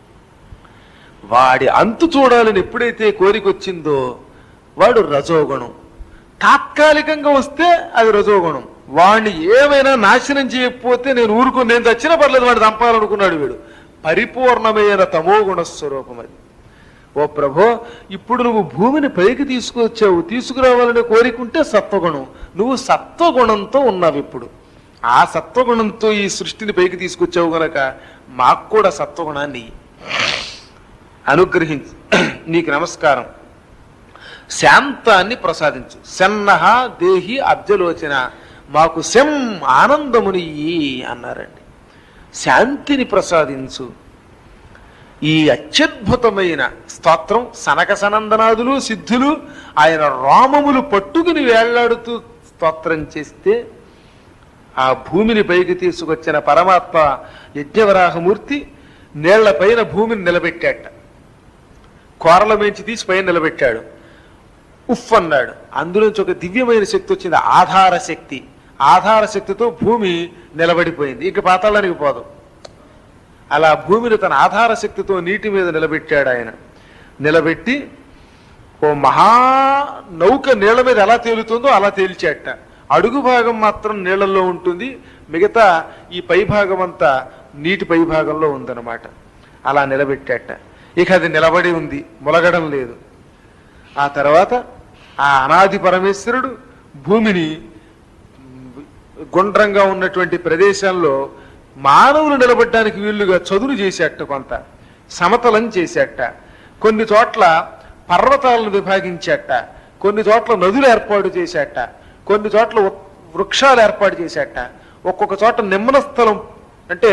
వాడి అంతు చూడాలని ఎప్పుడైతే కోరిక వచ్చిందో వాడు రజోగుణం. తాత్కాలికంగా వస్తే అది రజోగుణం. వాడిని ఏమైనా నాశనం చేయకపోతే నేను ఊరుకు నేను చచ్చినా పర్లేదు వాడిని చంపాలనుకున్నాడు వీడు. పరిపూర్ణమైన తమోగుణ స్వరూపం అది. ఓ ప్రభో, ఇప్పుడు నువ్వు భూమిని పైకి తీసుకొచ్చావు, తీసుకురావాలనే కోరికుంటే సత్వగుణం. నువ్వు సత్వగుణంతో ఉన్నావు ఇప్పుడు. ఆ సత్వగుణంతో ఈ సృష్టిని పైకి తీసుకొచ్చావు గనక మాకు కూడా సత్వగుణాన్ని అనుగ్రహించు. నీకు నమస్కారం. శాంతాన్ని ప్రసాదించు. శన్నహ దేహి అబ్జలోచన, మాకు శం ఆనందముని అన్నారండి. శాంతిని ప్రసాదించు. ఈ అత్యద్భుతమైన స్తోత్రం సనక సనందనాదులు సిద్ధులు ఆయన రామములు పట్టుకుని వేళ్లాడుతూ స్తోత్రం చేస్తే ఆ భూమిని పైకి తీసుకొచ్చిన పరమాత్మ యజ్ఞవరాహమూర్తి నీళ్ల పైన భూమిని నిలబెట్టాట. కోరల మించి తీసి పైన నిలబెట్టాడు. ఉఫ్ అన్నాడు. అందులోంచి ఒక దివ్యమైన శక్తి వచ్చింది, ఆధార శక్తి. ఆధార శక్తితో భూమి నిలబడిపోయింది, ఇక పాతాళానికి పోదు. అలా భూమిని తన ఆధార శక్తితో నీటి మీద నిలబెట్టాడు ఆయన. నిలబెట్టి ఓ మహా నౌక నీళ్ల మీద ఎలా తేలుతుందో అలా తేల్చాట. అడుగు భాగం మాత్రం నీళ్ళల్లో ఉంటుంది, మిగతా ఈ పై భాగం అంతా నీటి పై భాగంలో ఉందన్నమాట. అలా నిలబెట్టాట. ఇక అది నిలబడి ఉంది, ములగడం లేదు. ఆ తర్వాత ఆ అనాది పరమేశ్వరుడు భూమిని గుండ్రంగా ఉన్నటువంటి ప్రదేశంలో మానవులు నిలబడడానికి వీలుగా చదును చేసేట, కొంత సమతలం చేసేట, కొన్ని చోట్ల పర్వతాలను విభాగించేట, కొన్ని చోట్ల నదులు ఏర్పాటు చేసేట, కొన్ని చోట్ల వృక్షాలు ఏర్పాటు చేసేట, ఒక్కొక్క చోట నిమ్మన స్థలం అంటే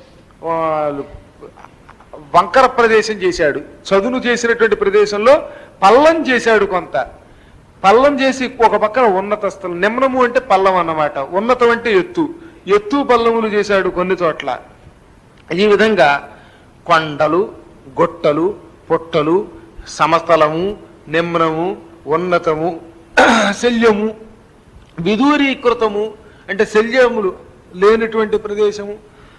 వంకర ప్రదేశం చేశాడు. చదును చేసినటువంటి ప్రదేశంలో పల్లం చేశాడు. కొంత పల్లం చేసి ఒక పక్కన ఉన్నత స్థలం, నిమ్నము అంటే పల్లం అన్నమాట, ఉన్నతం అంటే ఎత్తు, ఎత్తు పల్లములు చేశాడు కొన్ని చోట్ల. ఈ విధంగా కొండలు, గొట్టలు, పొట్టలు, సమతలము, నిమ్నము, ఉన్నతము, శల్యము, విదూరీకృతము అంటే శల్యములు లేనటువంటి ప్రదేశము,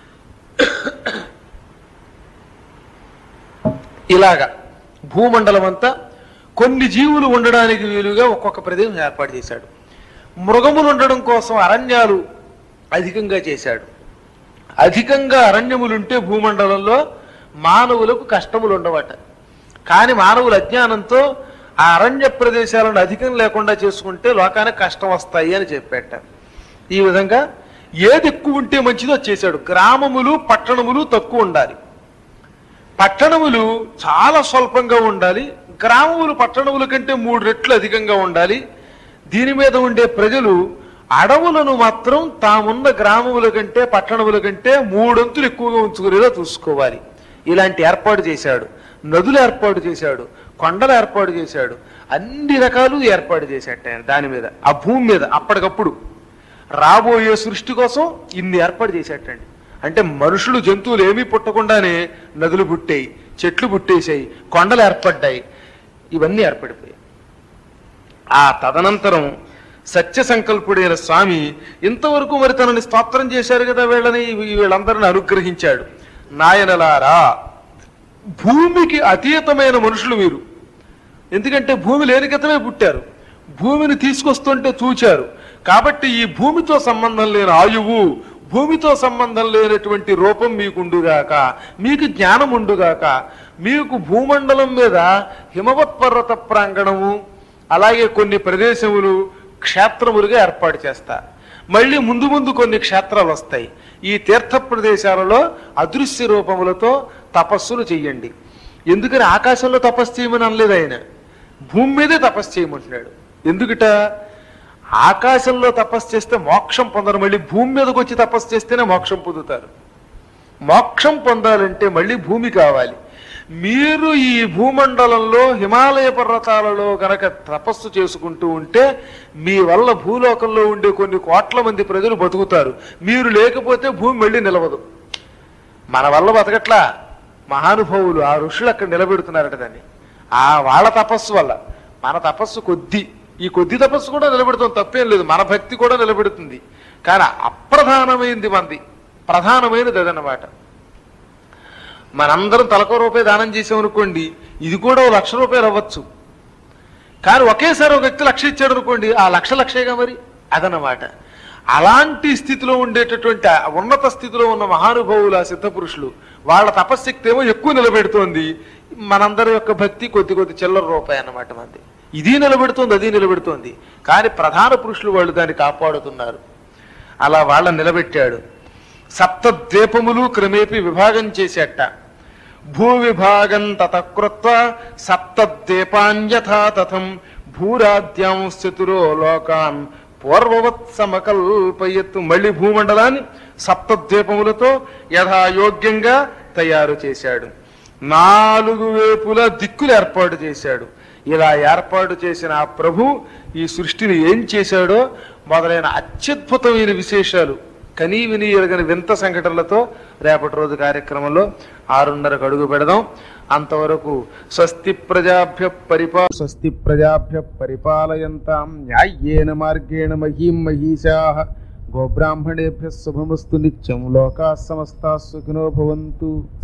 ఇలాగా భూమండలం అంతా కొన్ని జీవులు ఉండడానికి వీలుగా ఒక్కొక్క ప్రదేశం ఏర్పాటు చేశాడు. మృగములు ఉండడం కోసం అరణ్యాలు అధికంగా చేశాడు. అధికంగా అరణ్యములుంటే భూమండలంలో మానవులకు కష్టములు ఉండవట. కానీ మానవుల అజ్ఞానంతో ఆ అరణ్య ప్రదేశాలను అధికం లేకుండా చేసుకుంటే లోకానికి కష్టం వస్తాయి అని చెప్పేట. ఈ విధంగా ఏది ఎక్కువ ఉంటే మంచిదో చేశాడు. గ్రామములు పట్టణములు తక్కువ ఉండాలి, పట్టణములు చాలా స్వల్పంగా ఉండాలి, గ్రామములు పట్టణముల కంటే మూడు రెట్లు అధికంగా ఉండాలి. దీని మీద ఉండే ప్రజలు అడవులను మాత్రం తామున్న గ్రామముల కంటే పట్టణముల కంటే మూడొంతులు ఎక్కువగా ఉంచుకునేలా చూసుకోవాలి. ఇలాంటి ఏర్పాటు చేశాడు. నదులు ఏర్పాటు చేశాడు, కొండలు ఏర్పాటు చేశాడు, అన్ని రకాలు ఏర్పాటు చేశాడు ఆయన దాని మీద, ఆ భూమి మీద. అప్పటికప్పుడు రాబోయే సృష్టి కోసం ఇన్ని ఏర్పాటు చేశాటండి. అంటే మనుషులు జంతువులు ఏమీ పుట్టకుండానే నదులు పుట్టాయి, చెట్లు పుట్టేశాయి, కొండలు ఏర్పడ్డాయి, ఇవన్నీ ఏర్పడిపోయాయి. ఆ తదనంతరం సత్య సంకల్పుడైన స్వామి ఇంతవరకు మరి తనని స్తోత్రం చేశారు కదా, వీళ్ళని వీళ్ళందరిని అనుగ్రహించాడు. నాయనలారా, భూమికి అతీతమైన మనుషులు మీరు. ఎందుకంటే భూమి లేని క్రితమే పుట్టారు, భూమిని తీసుకొస్తుంటే చూచారు. కాబట్టి ఈ భూమితో సంబంధం లేని ఆయువు, భూమితో సంబంధం లేనటువంటి రూపం మీకుండుగాక, మీకు జ్ఞానం ఉండుగాక. మీకు భూమండలం మీద హిమవత్ పర్వత ప్రాంగణము, అలాగే కొన్ని ప్రదేశములు క్షేత్రములుగా ఏర్పాటు చేస్తా. మళ్ళీ ముందు ముందు కొన్ని క్షేత్రాలు వస్తాయి. ఈ తీర్థ ప్రదేశాలలో అదృశ్య రూపములతో తపస్సులు చెయ్యండి. ఎందుకని ఆకాశంలో తపస్సు చేయమని అనలేదు ఆయన, భూమి మీదే తపస్సు చేయమంటున్నాడు. ఎందుకట? ఆకాశంలో తపస్సు చేస్తే మోక్షం పొందరు, మళ్ళీ భూమి మీదకి వచ్చి తపస్సు చేస్తేనే మోక్షం పొందుతారు. మోక్షం పొందాలంటే మళ్ళీ భూమి కావాలి. మీరు ఈ భూమండలంలో హిమాలయ పర్వతాలలో గనక తపస్సు చేసుకుంటూ ఉంటే మీ వల్ల భూలోకంలో ఉండే కొన్ని కోట్ల మంది ప్రజలు బతుకుతారు. మీరు లేకపోతే భూమి మళ్ళీ నిలవదు. మన వల్ల బతకట్లా, మహానుభావులు ఆ ఋషులు అక్కడ నిలబెడుతున్నారట దాన్ని. ఆ వాళ్ళ తపస్సు వల్ల. మన తపస్సు కొద్ది, ఈ కొద్ది తపస్సు కూడా నిలబెడుతుంది, తప్పేం లేదు. మన భక్తి కూడా నిలబెడుతుంది. కానీ అప్రధానమైంది మంది, ప్రధానమైనది అదన్నమాట. మనందరం తలకో రూపాయి దానం చేసామనుకోండి, ఇది కూడా ఓ లక్ష రూపాయలు అవ్వచ్చు. కానీ ఒకేసారి ఒక వ్యక్తి లక్ష ఇచ్చాడు అనుకోండి, ఆ లక్ష లక్షేగా మరి అదన్నమాట. అలాంటి స్థితిలో ఉండేటటువంటి ఉన్నత స్థితిలో ఉన్న మహానుభావులు, ఆ సిద్ధపురుషులు, వాళ్ళ తపశ్శక్తి ఏమో ఎక్కువ నిలబెడుతోంది. మనందరి యొక్క భక్తి కొద్ది కొద్ది చిల్లర రూపాయి అన్నమాట మంది. ఇది నిలబెడుతోంది, అది నిలబెడుతోంది. కానీ ప్రధాన పురుషులు వాళ్ళు దాన్ని కాపాడుతున్నారు. అలా వాళ్ళని నిలబెట్టాడు. సప్తద్వీపములు క్రమేపీ విభాగం చేసేట. భూ విభాగం తతకృత్వ సప్తద్వీపాన్యథా తథం భూరాద్యాంశతురో లోకాన్ పూర్వవత్ సమకల్పయత్తు. మళ్ళీ భూమండలాన్ని సప్తద్వీపములతో యథాయోగ్యంగా తయారు చేశాడు. నాలుగు వైపుల దిక్కులు ఏర్పాటు చేశాడు. ఇలా ఏర్పాటు చేసిన ఆ ప్రభు ఈ సృష్టిని ఏం చేశాడో మొదలైన అత్యద్భుతమైన విశేషాలు, కనీ విని ఎరగని వింత సంఘటనలతో రేపటి రోజు కార్యక్రమంలో ఆరున్నరకు అడుగు పెడదాం. అంతవరకు స్వస్తి ప్రజాభ్య పరిపా స్వస్తి ప్రజాభ్య పరిపాలయంతాం న్యాయేన మార్గేణ మహీం మహీషాః గోబ్రాహ్మణేభ్యः శుభమస్తు నిత్యం. లోకాః సమస్తాః సుఖినో భవంతు.